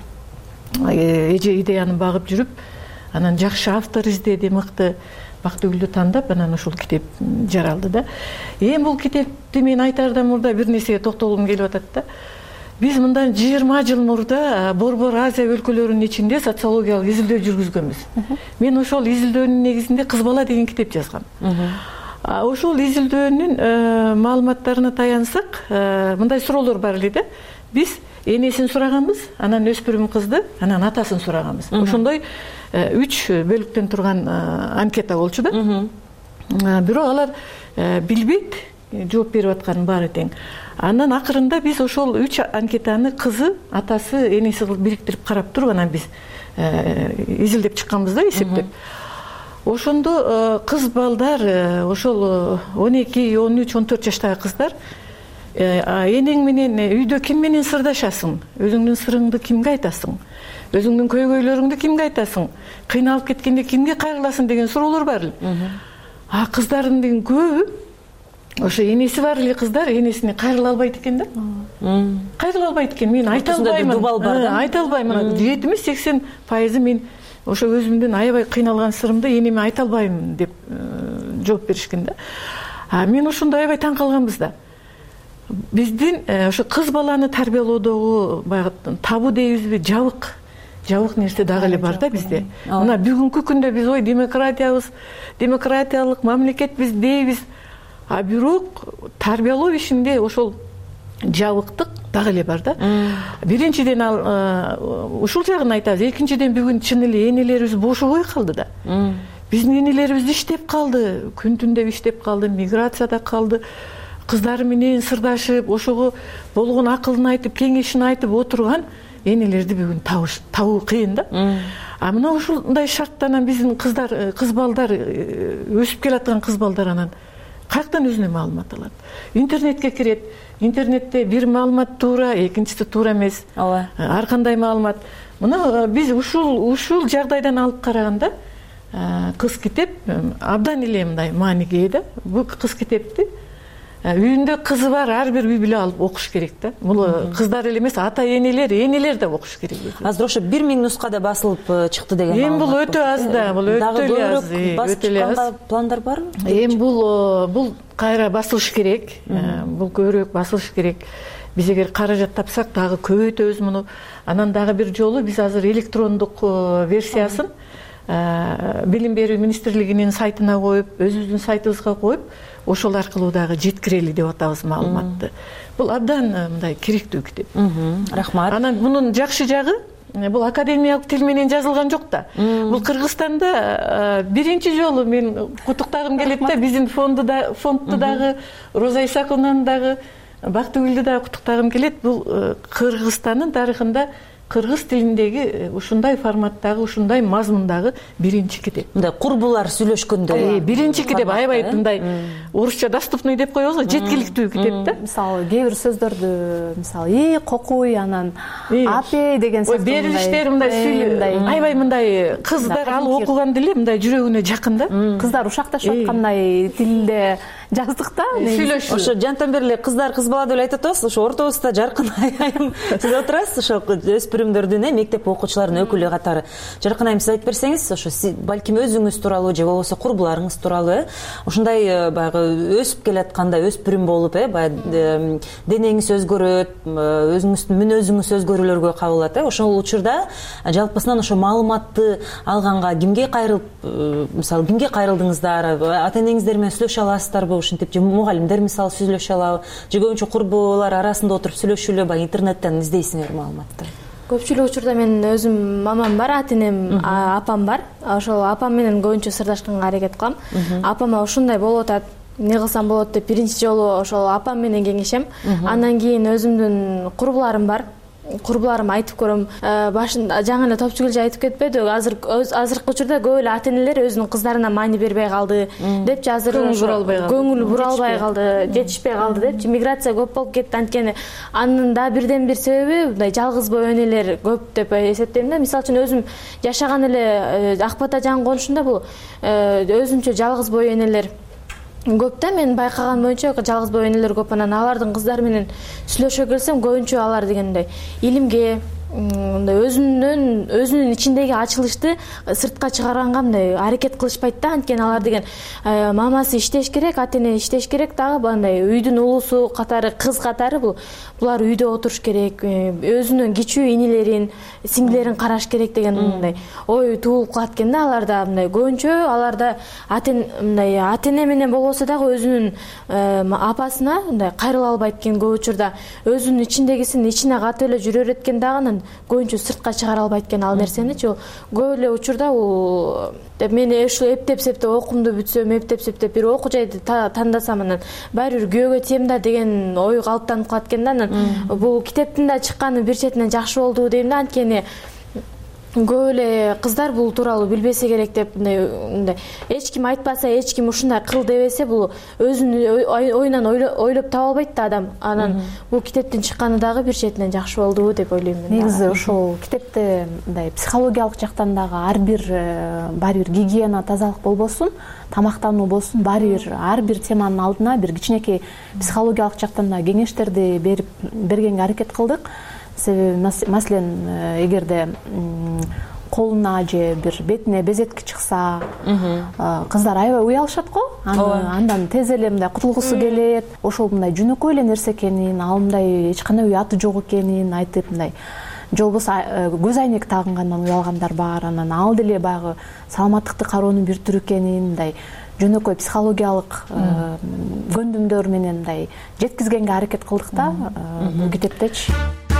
идеяны багып жүрүп, анан жакшы автор издеди, мыкты Бактыгүлдү тандап, анан ушул китеп жаралды да. Эми бул китепти мен айтаардан мурда бир нерсеге токтолгум келип атат да. Биз мындан 20 жыл мурда Борбор Азия өлкөлөрүнүн ичинде социологиялык изилдөө жүргүзгөнбүз. Мен ошол изилдөөнүн негизинде Кыз бала деген китеп жазгам. Ошол изилдөөнүн маалыматтарына таянсак, мындай суроолор бар эле да. Биз энесин сураганбыз, анан өспүрүм кызды, анан атасын сураганбыз. Ошондой 3 бөлүктөн турган анкета болчу да. Бирок алар билбейт, жооп берип атканын баары тең. Андан акырында биз ошол 3 анкетаны кызы, атасы, энеси кылып бириктирип карап туруп, анан биз изилдеп чыкканбыз да, эсептеп. Ошондо кыз балдар, ошол 12, 13, 14 жаштагы кыздар энең менен үйдө ким менен сырдашасың? Өзүңдүн сырыңды кимге айтасың? Өзүңдүн көйгөйлөрүңдү кимге айтасың? Кыйналып кеткенде кимге кайрыласың деген суроолор бар эле. Кыздардын көбү ошо энеси бар эле кыздар энесине кайрыла албайт экен да. Кайрыла албайт экен. Мен айта албаймын. Айта албаймын. 70-80% мен ошо өзүмдүн аябай кыйналган сырымды энеме айта албайм деп жооп беришкен да. Мен ошондо аябай таң калганбыз да. Биздин ошо кыз баланы тарбиялоодогу баягы табу дейбизби, жабык нерсе дагы эле бар да бизде. Мына бүгүнкү күндө биз ой демократиябыз, демократиялык мамлекетбиз дейбиз. Бирок тарбиялоо ишинде ошол жабыктык дагы эле бар да. Биринчиден ал ушул жагын айтабыз. Экинчиден бүгүн чын эле энелерибиз бошобой калды да. Биздин энелерибиз иштеп калды, күн түн деп иштеп калды, миграцияда калды. Кыздары менен сырдашып, ошого болгон акылын айтып, кеңешин айтып отурган энелерди бүгүн табуу кыйын да. А мына ушундай шартта анан биздин кыз балдар өсүп келаткан кыз балдар анан каяктан өзүнө маалымат алат? Интернетке кирет. Интернетте бир маалымат туура, экинчиси туура эмес. Ар кандай маалымат. Мына биз ушул жагдайдан алып караганда кыз китеп абдан эле мындай мааниге ээ да. Бул кыз китепти үйүндө кызы бар ар бир үй бүлө алып окуш керек да. Бул кыздар эле эмес, ата энелер да окуш керек. Азыр ошо 1000 нускада басылып чыкты деген маалымат. Эми бул өтө аз да, бул өтө эле аз. Басып чыкканга пландар барбы? Эми бул кайра басылыш керек. Бул көбүрөөк басылыш керек. Биз эгер каражат тапсак дагы көбөйтөбүз муну. Анан дагы бир жолу биз азыр электрондук версиясын Билим берүү министрлигинин сайтына коюп, өзүбүздүн сайтыбызга коюп, ошол аркылуу дагы жеткирели деп атабыз маалыматты. Бул абдан мындай керектүү китеп. Рахмат. Анан мунун жакшы жагы, бул академиялык тил менен жазылган жок да. Бул Кыргызстанда биринчи жолу мен куттуктагым келет да, биздин фондду дагы Роза Исаковнаны дагы, Бактыгүлдү дагы куттуктагым келет. Бул Кыргызстандын тарыхында кыргыз тилиндеги ушундай форматтагы, ушундай мазмундагы биринчи китеп. Мындай курбулар сүйлөшкөндө биринчи китеп, аябай мындай орусча доступный деп коебуз го, жеткиликтүү китеп да. Мисалы, кээ бир сөздөрдү, мисалы, кокуй, анан апе деген сыяктуу берилиштер мындай сүйлөй, аябай мындай кыздар ал окуганда эле мындай жүрөгүнө жакын да. Кыздар ушакташып аткандай тилде жаздык да. Сүйлөшүү. Ошо жантан бери эле кыздар кыз бала деп айтып атабыз, ошо ортобузда жаркын айым сиз отурасыз, ошо өспүрүмдөрдүн, мектеп окуучуларынын өкүлү катары. Жаркын айым, сиз айтып берсеңиз, ошо балким өзүңүз тууралуу же болбосо курбуларыңыз тууралуу, ушундай баягы өсүп келатканда өспүрүм болуп, баягы денеңиз өзгөрөт, өзүңүздүн мүнөзүңүз өзгөрүүлөргө кабылат, ошол учурда жалпысынан ошо маалыматты алганга кимге кайрылып, мисалы, кимге кайрылдыңыздар, ата энеңиздер менен сүйлөшө аласыздарбы? Ушинтип же мугалимдер мисалы сүйлөшө алабы, же көбүнчө курбулар арасында отуруп сүйлөшүүлөр, баягы интернеттен издейсиңер маалыматты? Көпчүлүк учурда мен өзүм мамам бар, атенем, апам бар. Ошол апам менен көбүнчө сырдашканга аракет кылам. Апама ушундай болуп атат, эмне кылсам болот деп биринчи жолу ошол апам менен кеңешем. Андан кийин өзүмдүн курбуларым бар. Курбуларыма айтып көрөм. Башында жаңы эле Топчугүлжа айтып кетпеди, азыркы учурда көп эле ата энелер өзүнүн кыздарына маани бербей калды депчи, азыр көңүл буралбай калды, жетишпей калды депчи. Миграция көп болуп кетти, анткени анын да бирден бир себеби мындай жалгыз бой энелер көп деп эсептейм да. Мисалы үчүн өзүм жашаган эле Ак Бата жаңы конушунда бул өзүнчө жалгыз бой энелер көп да. Мен байкаган боюнча жалгыз бой энелер көп. Анан алардын кыздары менен сүйлөшө келсем, көбүнчө алар дегендей илимге, өзүнүн ичиндеги ачылышты сыртка чыгарганга мындай аракет кылышпайт да. Анткени алар деген мамасы иштеш керек, ата эне иштеш керек дагы, мындай үйдүн улусу катары, кыз катары булар үйдө отуруш керек, өзүнүн кичүү инилерин, сиңдилерин караш керек деген мындай ой туулуп калат экен да аларда. Мындай көбүнчө аларда ата эне менен болбосо дагы өзүнүн апасына мындай кайрыла албайт экен көп учурда. Өзүнүн ичиндегисин ичине катып эле жүрө берет экен дагы, көбүнчө сыртка чыгара албайт экен ал нерсеничи. Көп эле учурда мен ушул эптеп-септеп окуумду бүтсөм, эптеп-септеп бир окуу жайды тандасам, анан баары бир күйөөгө тием да деген ой калыптанып калат экен да. Анан бул китептин да чыкканы бир четинен жакшы болду дейм да, анткени көп эле кыздар бул тууралуу билбесе керек деп, мындай эч ким айтпаса, эч ким ушундай кыл дебесе, бул өзүнүн оюнан ойлоп таба албайт да адам. Анан бул китептин чыкканы дагы бир четинен жакшы болду деп ойлойм мен. Негизи ушул китепте мындай психологиялык жактан дагы ар бир гигиена, тазалык болбосун, тамактануу болсун, ар бир теманын алдына бир кичинекей психологиялык жактан да кеңештерди бергенге аракет кылдык. Себеби маселен эгерде колуна же бир бетине безетки чыкса, кыздар аябай уялышат го. Андан тез эле мындай кутулгусу келет. Ошол мындай жөнөкөй эле нерсе экенин, ал мындай эч кандай уяты жок экенин айтып, мындай же болбосо көз айнек тагынгандан уялгандар бар. Анан ал деле баягы саламаттыкты кароонун бир түрү экенин, мындай жөнөкөй психологиялык көндүмдөр менен мындай жеткизгенге аракет кылдык да бул китептечи.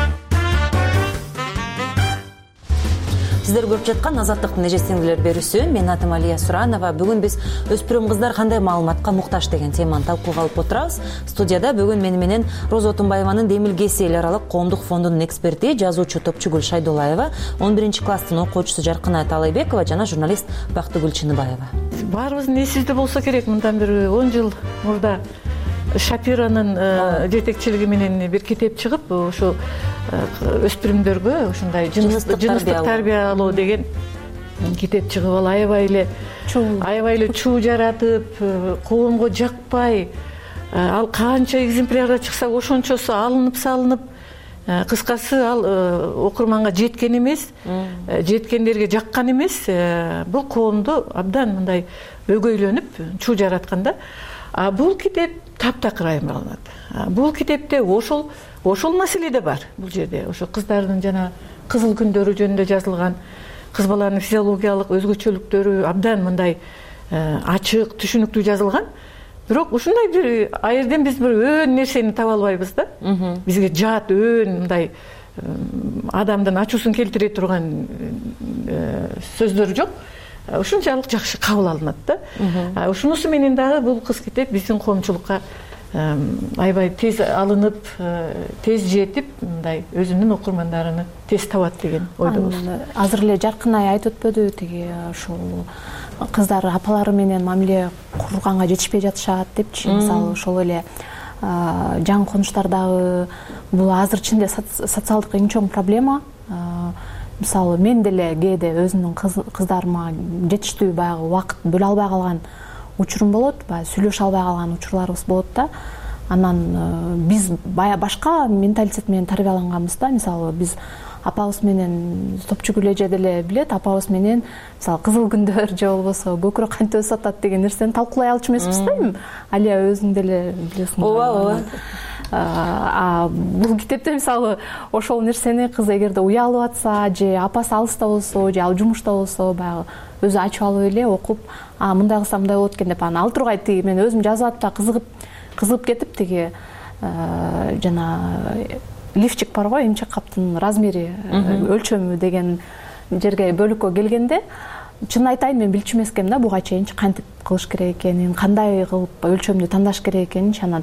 Сиздер көрүп жаткан Азаттыктын эже сиңдилер берүүсү. Менин атым Алия Суранова. Бүгүн биз өспүрүм кыздар кандай маалыматка муктаж деген теманы талкууга алып отурабыз. Студияда бүгүн мени менен Роза Отунбаеванын Демилгеси эл аралык коомдук фондунун эксперти, жазуучу Топчугүл Шайдулаева, 11 класстын окуучусу Жаркынай Талайбекова жана журналист Бактыгүл Чыныбаева. Баарыбыздын эсибизде болсо керек, мындан бир 10 жыл мурда Шапиранын жетекчилиги менен бир китеп чыгып, ошо өспүрүмдөргө ушундай жыныстык тарбиялоо деген китеп чыгып, ал аябай эле чуу жаратып, коомго жакпай, ал канча экземплярда чыкса ошончосу алынып салынып, кыскасы ал окурманга жеткен эмес, жеткендерге жаккан эмес. Бул коомду абдан мындай өгөйлөнүп чуу жараткан да. Бул китеп таптакыр аймаланат. Бул китепте ошол маселе да бар. Бул жерде ошо кыздардын жана кызыл күндөрү жөнүндө жазылган, кыз баланын физиологиялык өзгөчөлүктөрү абдан мындай ачык, түшүнүктүү жазылган. Бирок ушундай бир айырден биз бир өн нерсени таба албайбыз да. Бизге жат өн мындай адамдын ачуусун келтире турган сөздөр жок. Ушунчалык жакшы кабыл алынат да. Ушунусу менен дагы бул кыз китеп биздин коомчулукка аябай тез алынып, тез жетип, мындай өзүнүн окурмандарыны тез табат деген ойдобуз. Азыр эле Жаркынай айтып өтпөдү, тиги ушул кыздар апалары менен мамиле курганга жетишпей жатышат депчи. Мисалы ошол эле жаңы конуштардагы бул азыр чынында социалдык эң чоң проблема. Мисалы мен деле кээде өзүмдүн кыздарыма жетиштүү баягы убакыт бөлө албай калган учурум болот, баягы сүйлөшө албай калган учурларыбыз болот да. Анан биз башка менталитет менен тарбияланганбыз да. Мисалы биз апабыз менен Топчугүл эже деле билет, апабыз менен мисалы кызыл күндөр же болбосо көкүрөк кантип өсүп атат деген нерсени талкуулай алчу эмеспиз да. Алия өзүң деле билесиң. Ооба. Бул китепте мисалы ошол нерсени кыз эгерде уялып атса же апасы алыста болсо же ал жумушта болсо баягы өзү ачып алып эле окуп, мындай кылсам мындай болот экен деп анан ал тургай тиги мен өзүм жазып атып кызыгып кетип тиги жана лифчик бар го, эмчек каптын размери, өлчөмү деген жерге бөлүккө келгенде чын айтайын мен билчү эмес экенмин да буга чейинчи кантип кылыш керек экенин, кандай кылып өлчөмдү тандаш керек экенин. Анан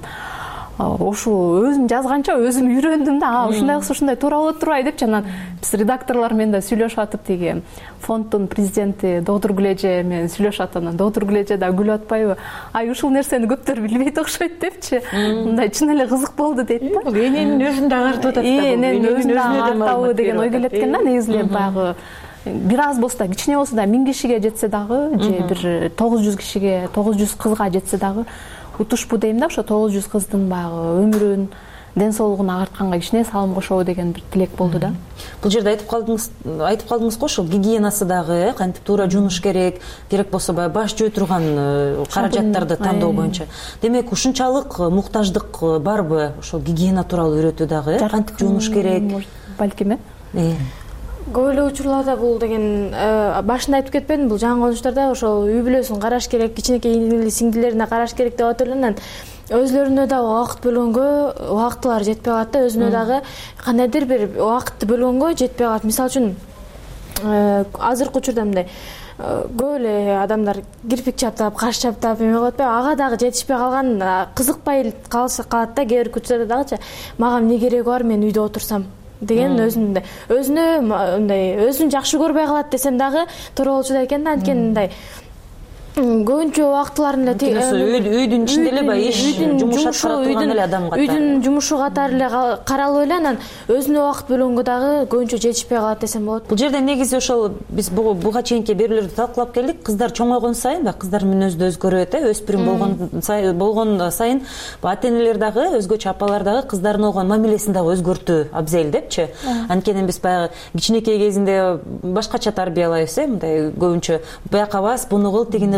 ошо өзүм жазганча өзүм үйрөндүм да, ушундай кылса ушундай туура болот турбайбы деп. Анан биз редакторлор менен да сүйлөшүп атып, тиги фонддун президенти Доктургүл эже менен сүйлөшүп атып, анан Доктургүл эже да күлүп атпайбы, ай ушул нерсени көптөр билбейт окшойт депчи. Мындай чын эле кызык болду дейт да. Бул эненин өзүн да агартып атат да. Эненин өзүн да агартабы деген ой келет экен да. Негизи эле баягы бир аз болсо да, кичине болсо да 1000 кишиге жетсе дагы же бир 900 кишиге, 900 кызга жетсе дагы утушпу дейм да. Ошо 900 кыздын баягы өмүрүн, ден соолугун агартканга кичине салым кошобу деген бир тилек болду да. Бул жерде айтып калдыңыз го, ошол гигиенасы дагы кантип туура жуунуш керек болсо баягы баш жөө турган каражаттарды тандоо боюнча. Демек ушунчалык муктаждык барбы ошол гигиена тууралуу үйрөтүү дагы, кантип жуунуш керек? Балким көп эле учурларда бул деген башында айтып кетпедимби, бул жаңы конуштарда ошол үй бүлөсүн караш керек, кичинекей ингили сиңдилерине караш керек деп атып эле, анан өзлөрүнө дагы убакыт бөлгөнгө убактылары жетпей калат да, өзүнө дагы кандайдыр бир убакытты бөлгөнгө жетпей калат. Мисалы үчүн азыркы учурда мындай көп эле адамдар кирпик чаптап, каш чаптап эме кылып атпайбы, ага дагы жетишпей калган, кызыкпай калат да. Кээ бир учурда дагычы мага эмне кереги бар, мен үйдө отурсам деген өзүнө мындай өзүн жакшы көрбөй калат десем дагы туура болчу да экен да. Анткени мындай көбүнчө убактыларын эле үйдүн ичинде эле баягы иш жумуш аткара турган эле адам катары, үйдүн жумушу катары эле каралып эле, анан өзүнө убакыт бөлгөнгө дагы көбүнчө жетишпей калат десем болот. Бул жерде негизи ошол биз буга чейинки берүүлөрдө талкуулап келдик. Кыздар чоңойгон сайын баягы кыздардын мүнөзү өзгөрөт, өспүрүм болгон сайын ата энелер дагы, өзгөчө апалар дагы кыздарына болгон мамилесин дагы өзгөртүү абзел депчи. Анткени биз баягы кичинекей кезинде башкача тарбиялайбыз, мындай көбүнчө бuyaka бас, буну кыл, тигини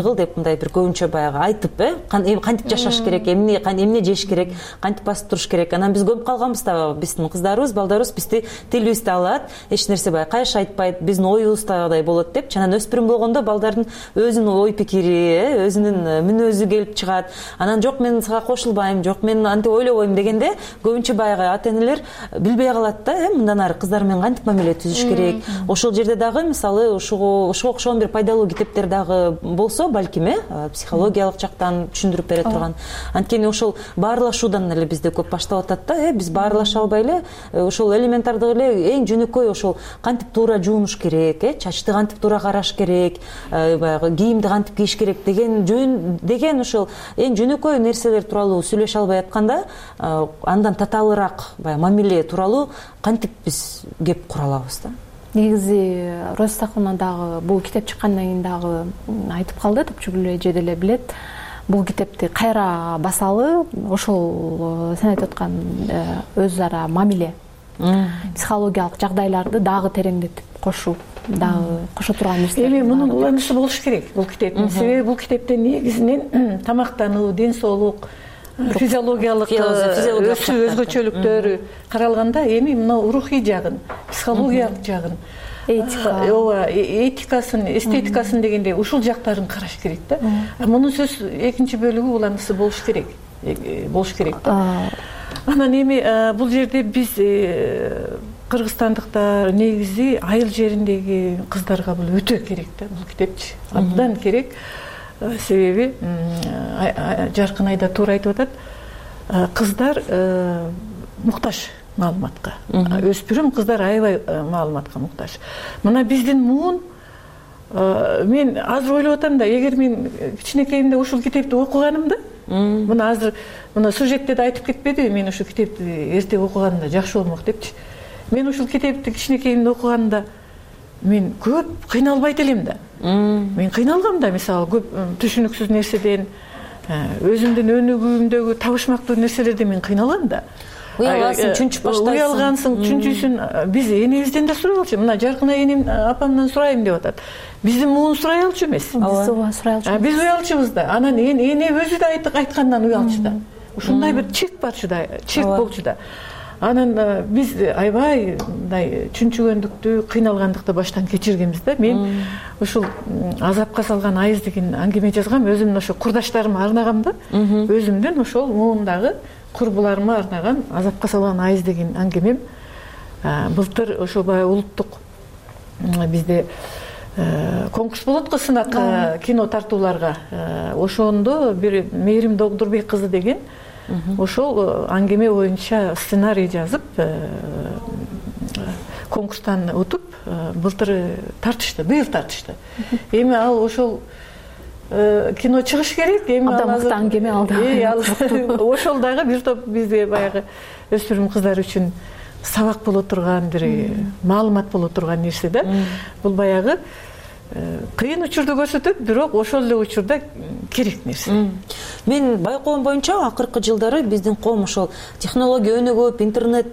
кыл деп мындай бир көбүнчө баягы айтып кантип жашаш керек, эмне жеш керек, кантип басып туруш керек. Анан биз көрүп калганбыз да, биздин кыздарыбыз, балдарыбыз бизди тилибизди алат, эч нерсе баягы кайш айтпайт, биздин оюбуз дагыдай болот деп. Анан өспүрүм болгондо балдардын өзүнүн ой пикири, өзүнүн мүнөзү келип чыгат. Анан жок мен сага кошулбайм, жок мен антип ойлобойм дегенде көбүнчө баягы ата-энелер билбей калат да, мындан ары кыздар менен кантип мамиле түзүш керек. Ошол жерде дагы мисалы ушуга окшогон бир пайдалуу китептер дагы болсо балким, психологиялык жактан түшүндүрүп бере турган. Анткени ошол баарлашуудан эле бизде көп баштап атат да, биз баарлаша албай эле ошол элементардык эле эң жөнөкөй ошол кантип туура жуунуш керек, чачты кантип туура караш керек, баягы кийимди кантип кийиш керек деген ошол эң жөнөкөй нерселер тууралуу сүйлөшө албай атканда, андан татаалыраак баягы мамиле тууралуу кантип биз кеп кура алабыз да. Негизи Роза Сахуна дагы бул китеп чыккандан кийин дагы айтып калды, көпчүлүк эже деле билет. Бул китепти кайра басалы, ошол сен айтып аткан өз ара мамиле, психологиялык жагдайларды дагы тереңдетип кошуу, дагы кошо турган нерселер. Эми мунун уланышы болуш керек бул китептин. Себеби бул китепте негизинен тамактануу, ден соолук, физиологиялык өзгөчөлүктөрү каралганда, эми мына рухий жагын, психологиялык жагын, этикасын, эстетикасын дегенде ушул жактарын караш керек да. Мунун сөз экинчи бөлүгү уланысы болуш керек. Анан эми бул жерде биз кыргызстандыктар негизи айыл жериндеги кыздарга бул өтө керек да, бул китепчи. Абдан керек. Себеби Жаркын айда туура айтып атат, кыздар муктаж маалыматка. Өспүрүм кыздар аябай маалыматка муктаж. Мына биздин муун, мен азыр ойлоп атам да, эгер мен кичинекейимде ушул китепти окуганымда, мына азыр мына сюжетте да айтып кетпеди, мен ушул китепти эрте окуганымда жакшы болмок депчи. Мен ушул китепти кичинекейимде окуганда мен көп кыйналбайт элем да. Мен кыйналгам да, мисалы көп түшүнүксүз нерседен, өзүмдүн өнүгүүмдөгү табышмактуу нерселерден мен кыйналгам да. Уялгансың, чүнчүп баштайсың. Уялгансың, чүнчүсүн биз энебизден да сурай алчу. Мына Жаркын энем апамдан сурайм деп атат. Биздин муун сурай алчу эмес. Биз уялчубуз да. Анан эне өзү да айткандан уялчу да. Ушундай бир чирк барчу да, чирк болчу да. Анан биз аябай мындай чүнчүгөндүктү, кыйналгандыкты баштан кечиргенбиз да. Мен ушул азапка салган айыз деген аңгеме жазгам, өзүмдүн ошо курдаштарыма арнагам да. Өзүмдүн ошол муундагы курбуларыма арнаган азапка салган айыз деген аңгемем. Былтыр ошо баягы улуттук бизде конкурс болот го, сынак кино тартууларга. Ошондо бир Мээрим Догдурбек кызы деген ошол аңгеме боюнча сценарий жазып, конкурстан утуп, былтыр тартышты, быйыл тартышты. Эми ал ошол кино чыгыш керек, эми ал мыкты аңгеме алды. Ошол дагы бир топ бизде баягы өспүрүм кыздар үчүн сабак боло турган, бир маалымат боло турган нерсе да. Бул баягы кыйын учурду көрсөтөт, бирок ошол эле учурда керек нерсе. Мен байкоом боюнча акыркы жылдары биздин коом ошол технология өнүгүп, интернет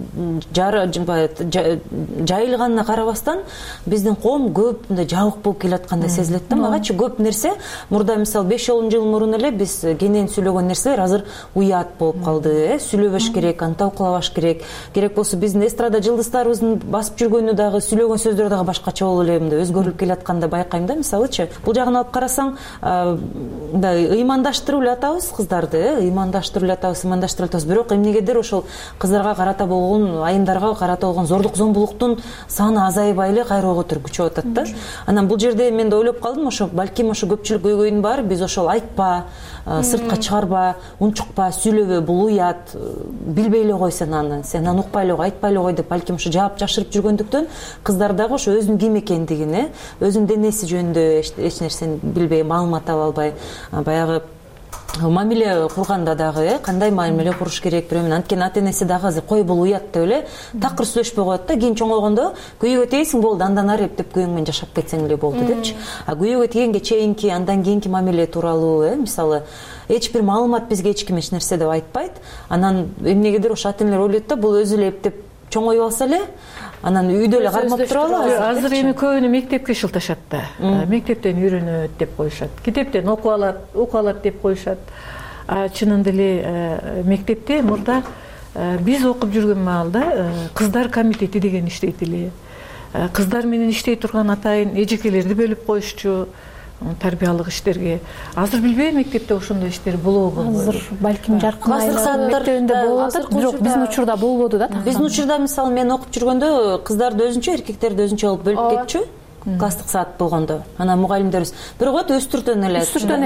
жайылганына карабастан биздин коом көп мындай жабык болуп келаткандай сезилет да. Магачы көп нерсе мурда мисалы 5-10 жыл мурун эле биз кенен сүйлөгөн нерселер азыр уят болуп калды. Сүйлөбөш керек, аны талкуулабаш керек. Керек болсо биздин эстрада жылдыздарыбыздын басып жүргөнү дагы, сүйлөгөн сөздөрү дагы башкача болуп эле мындай өзгөрүлүп келатканда байкайм да. Мисалычы, бул жагын алып карасаң, мындай ыймандаштырып эле атабыз кыздарды, ыймандаштырып эле атабыз, бирок эмнегедир ошол кыздарга карата болгон, айымдарга карата болгон зордук зомбулуктун саны азайбай эле кайра көтөргүчү атат да. Анан бул жерде мен да ойлоп калдым, ошо балким ошо көпчүлүк көйгөйдүн баары биз ошол айтпа, сыртка чыгарба, унчукпа, сүйлөбө, бул уят, билбей эле кой сен аны укпай эле кой, айтпай эле кой деп балким ошо жаап жашырып жүргөндүктөн кыздар дагы ошо өзүнүн ким экендигин, өзүнүн денеси жөнүндө эч нерсени билбей, маалымат ала албай, баягы мамиле курганда дагы кандай мамиле куруш керек, бирөө менен. Анткени ата-энеси дагы азыр кой бул уят деп эле такыр сүйлөшпөй коет да. Кийин чоңойгондо күйөөгө тийсиң, болду, андан ары эптеп күйөөң менен жашап кетсең эле болду депчи. Күйөөгө тийгенге чейинки, андан кийинки мамиле тууралуу, мисалы эч бир маалымат бизге эч ким эч нерсе деп айтпайт. Анан эмнегедир ошо ата-энелер ойлойт да, бул өзү эле эптеп чоңоюп алса эле, анан үйдө эле кармап турабы? Азыр эми көбүнө мектепке шылташат да. Мектептен үйрөнөт деп коюшат. Китептен окуп алат деп коюшат. Чынында эле мектепте мурда биз окуп жүргөн маалда кыздар комитети деген иштейт эле. Кыздар менен иштей турган атайын эжекелерди бөлүп коюшчу тарбиялык иштерге. Азыр билбейм мектепте ошондой иштер болобу? Азыр балким жаркын мектебинде болуп атат, бирок биздин учурда болбоду да. Биздин учурда мисалы мен окуп жүргөндө кыздарды өзүнчө, эркектерди өзүнчө болуп бөлүп кетчү. Класстык саат болгондо. Анан мугалимдерибиз бирок өстүртөн эле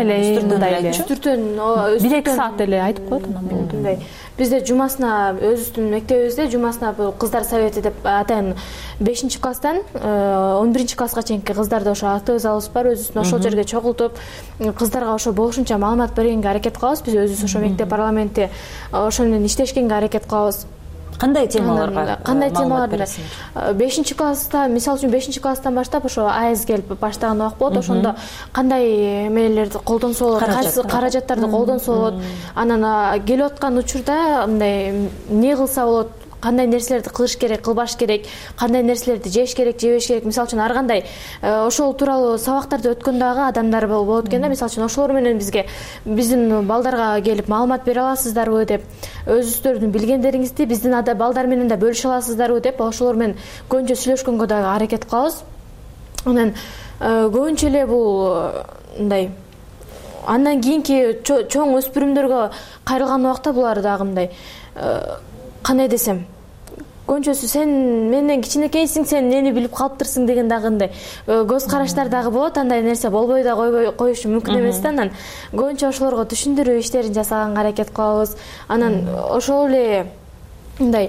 бир-эки саат эле айтып коет, анан болду. Бизде жумасына өзүбүздүн мектебибизде жумасына бул кыздар совети деп атайын 5-класстан 11-класска чейинки кыздарды ошо актовый залыбыз бар, өзүбүздүн ошол жерге чогултуп, кыздарга ошо болушунча маалымат бергенге аракет кылабыз. Биз өзүбүз ошо мектеп парламентте ошол менен иштешкенге аракет кылабыз. Кандай темаларга? Кандай темаларда? 5-класста, мисалы үчүн 5-класстан баштап ошо АЭС келип баштаган убак болот. Ошондо кандай эмелерди колдонсо болот, кайсы каражаттарды колдонсо болот. Анан келип аткан учурда мындай эмне кылса болот, кандай нерселерди кылыш керек, кылбаш керек, кандай нерселерди жеш керек, жебеш керек. Мисалы үчүн ар кандай ошол тууралуу сабактарды өткөн дагы адамдар болот экен да. Мисалы үчүн ошолор менен бизге биздин балдарга келип маалымат бере аласыздарбы деп, өзүңүздөрдүн билгендериңизди биздин балдар менен да бөлүшө аласыздарбы деп ошолор менен көбүнчө сүйлөшкөнгө дагы аракет кылабыз. Анан көбүнчө эле бул мындай андан кийинки чоң өспүрүмдөргө кайрылган убакта булар дагы мындай кандай десем, көбүнчөсү сен менден кичинекейсиң, сен эмнени билип калыптырсың деген дагы мындай көз караштар дагы болот. Андай нерсе болбой да коюшу мүмкүн эмес да. Анан көбүнчө ошолорго түшүндүрүү иштерин жасаганга аракет кылабыз. Анан ошол эле мындай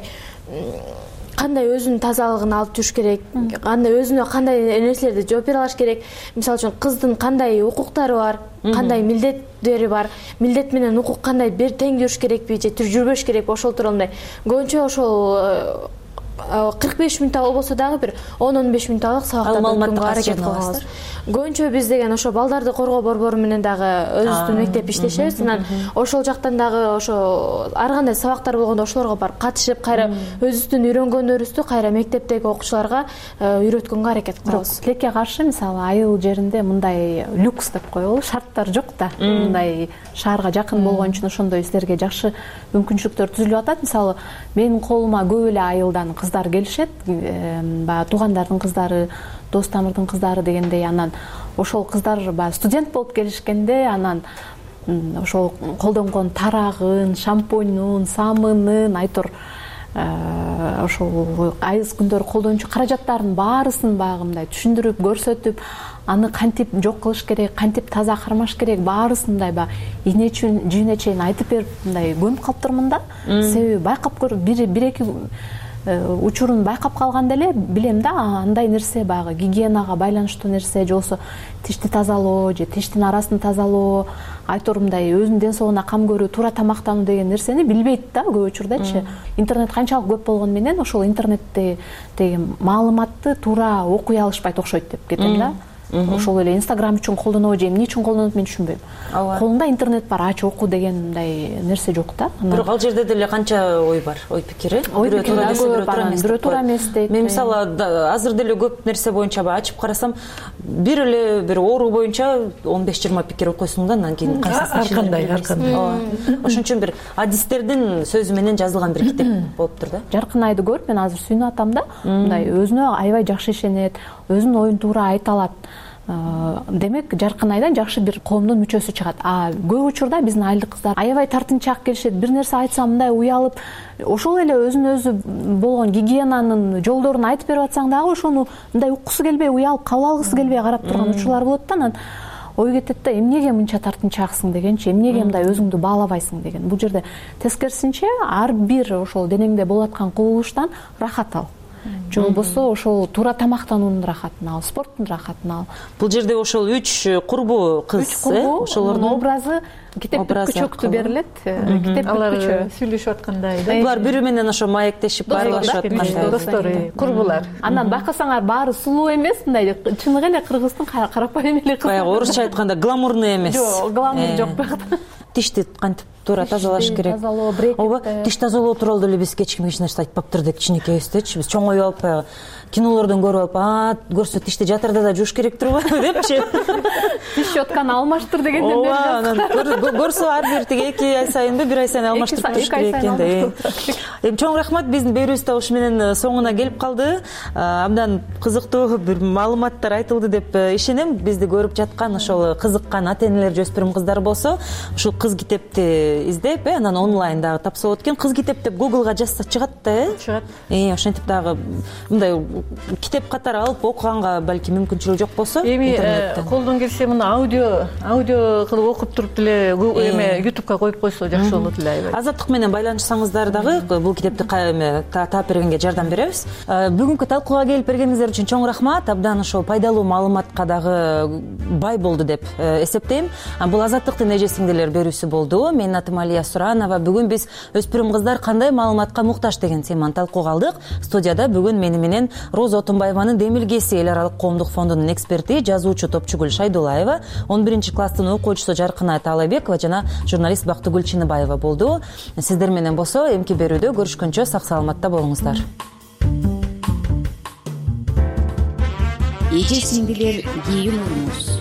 кандай өзүнүн тазалыгын алып жүрүш керек, кандай өзүнө кандай нерселерди жооп бере алыш керек. Мисалы үчүн кыздын кандай укуктары бар, кандай милдеттери бар, милдет менен укук кандай тең жүрүш керекпи же жүрбөш керекпи, ошол тууралуу мындай көбүнчө ошол 45 мүнөт болбосо дагы бир 10-15 мүнөт сабактарды өткөнгө аракет кылабыз. Көбүнчө биз деген ошо балдарды коргоо борбору менен дагы өзүбүздүн мектеп иштешебиз. Анан ошол жактан дагы ошо ар кандай сабактар болгондо ошолорго барып катышып, кайра өзүбүздүн үйрөнгөндөрүбүздү кайра мектептеги окуучуларга үйрөткөнгө аракет кылабыз. Тилекке каршы мисалы айыл жеринде мындай люкс деп коелу, шарттар жок да. Мындай шаарга жакын болгон үчүн ошондой издерге жакшы мүмкүнчүлүктөр түзүлүп атат. Мисалы менин колума көп эле айылдан кыздар келишет, баягы туугандардын кыздары, дос тамырдын кыздары дегендей. Анан ошол кыздар баягы студент болуп келишкенде, анан ошол колдонгон тарагын, шампуньун, самынын, айтор ошол айыз күндөрү колдончу каражаттардын баарысын баягы мындай түшүндүрүп, көрсөтүп, аны кантип жок кылыш керек, кантип таза кармаш керек, баарысын мындай баягы ийне жүйүнө чейин айтып берип мындай көмүп калыптырмын да. Себеби байкап көрүп бир-эки учурун байкап калганда эле билем да, андай нерсе баягы гигиенага байланыштуу нерсе, же болбосо тишти тазалоо же тиштин арасын тазалоо, айтор мындай өзүнүн ден соолугуна кам көрүү, туура тамактануу деген нерсени билбейт да көп учурдачы. Интернет канчалык көп болгону менен ошол интернеттеги маалыматты туура окуй алышпайт окшойт деп кетем да. Ошол эле Instagram үчүн колдонобу же эмне үчүн колдонот мен түшүнбөйм. Колунда интернет бар, ач оку деген мындай нерсе жок да. Бирок ал жерде деле канча ой бар, ой пикири. Бирөө туура эмес дейт. Мен мисалы азыр деле көп нерсе боюнча ачып карасам, бир оору боюнча 15-20 пикир окуйсуң да, анан кийин кайсысын ар кандай. Ошон үчүн бир адистердин сөзү менен жазылган бир китеп болуптур да. Жаркынайды көрүп мен азыр сүйүнүп атам да. Мындай өзүнө аябай жакшы ишенет, өзүнүн оюн туура айта алат. Демек Жаркынайдан жакшы бир коомдун мүчөсү чыгат. Көп учурда биздин айылдык кыздар аябай тартынчаак келишет. Бир нерсе айтсам мындай уялып, ошол эле өзүнө өзү болгон гигиенанын жолдорун айтып берип атсаң дагы ошону мындай уккусу келбей, уялып кабыл алгысы келбей карап турган учурлар болот да. Анан ой кетет да, эмнеге мынча тартынчааксың дегенчи, эмнеге мындай өзүңдү баалабайсың деген. Бул жерде тескерисинче ар бир ошол денеңде болуп аткан кубулуштан рахат ал. Же болбосо ошол туура тамактануунун рахатын ал, спорттун рахатын ал. Бул жерде ошол 3 курбу кыз, ошолордун образы китептик күчөктү берилет. Китептик күчө сүйлөшүп аткандай. Булар бири менен ошо маектешип байрлашып аткандай. Достор, курбулар. Андан байкасаңар баары сулуу эмес, мындай чыныгы эле кыргыздын карапайым эле кыз. Баягы орусча айтканда гламурный эмес. Жок, гламур жок. тишти кантип туура тазалаш керек. Тазалоо, брекет. Ооба, тиш тазалоо тууралуу деле биз эч кимге эч нерсе айтпаптыр деп кичинекейибиздечи. Биз чоңоюп алып баягы кинолордон көрүп алып, көрсө тишти жатырда да жууш керек турбайбы депчи. Тиш щетканы алмаштыр дегендер. Ооба, көрсө ар бир тиги 2 ай сайынбы 1 ай сайын алмаштырып туруш керек экен. Эми чоң рахмат, биздин берүүбүз да ушу менен соңуна келип калды. Абдан кызыктуу бир маалыматтар айтылды деп ишенем. Бизди көрүп жаткан ошол кызыккан ата-энелер, жөспүрүм кыздар болсо, ушул кыз китепти издеп, анан онлайн дагы тапса болот экен. Кыз китеп деп Google'га жазса чыгат да, чыгат. Ошентип дагы мындай китеп катары алып окуганга балки мүмкүнчүлүк жок болсо, эми колдон келсе мына аудио кылып окуп туруп деле эме YouTube'га коюп койсо жакшы болот эле, аябай. Азаттык менен байланышсаңыздар дагы бул китепти таап бергенге жардам беребиз. Бүгүнкү талкууга келип бергениңиздер үчүн чоң рахмат. Абдан ошол пайдалуу маалыматка дагы бай болду деп эсептейм. Бул Азаттыктын эже сиңдилер берүүсү болду. Менин атым Алия Суранова. Бүгүн биз өспүрүм кыздар кандай маалыматка муктаж деген теманы талкууга алдык. Студияда бүгүн мени менен Роза Отунбаеванын Демилгеси эл аралык коомдук фондунун эксперти, жазуучу Топчугүл Шайдулаева, 11-класстын окуучусу Жаркынай Таалайбекова жана журналист Бактыгүл Чыныбаева болду. Сиздер менен болсо эмки берүүдө көрүшкөнчө сак саламатта болуңуздар. Эже сиңдилер кийин урмуз.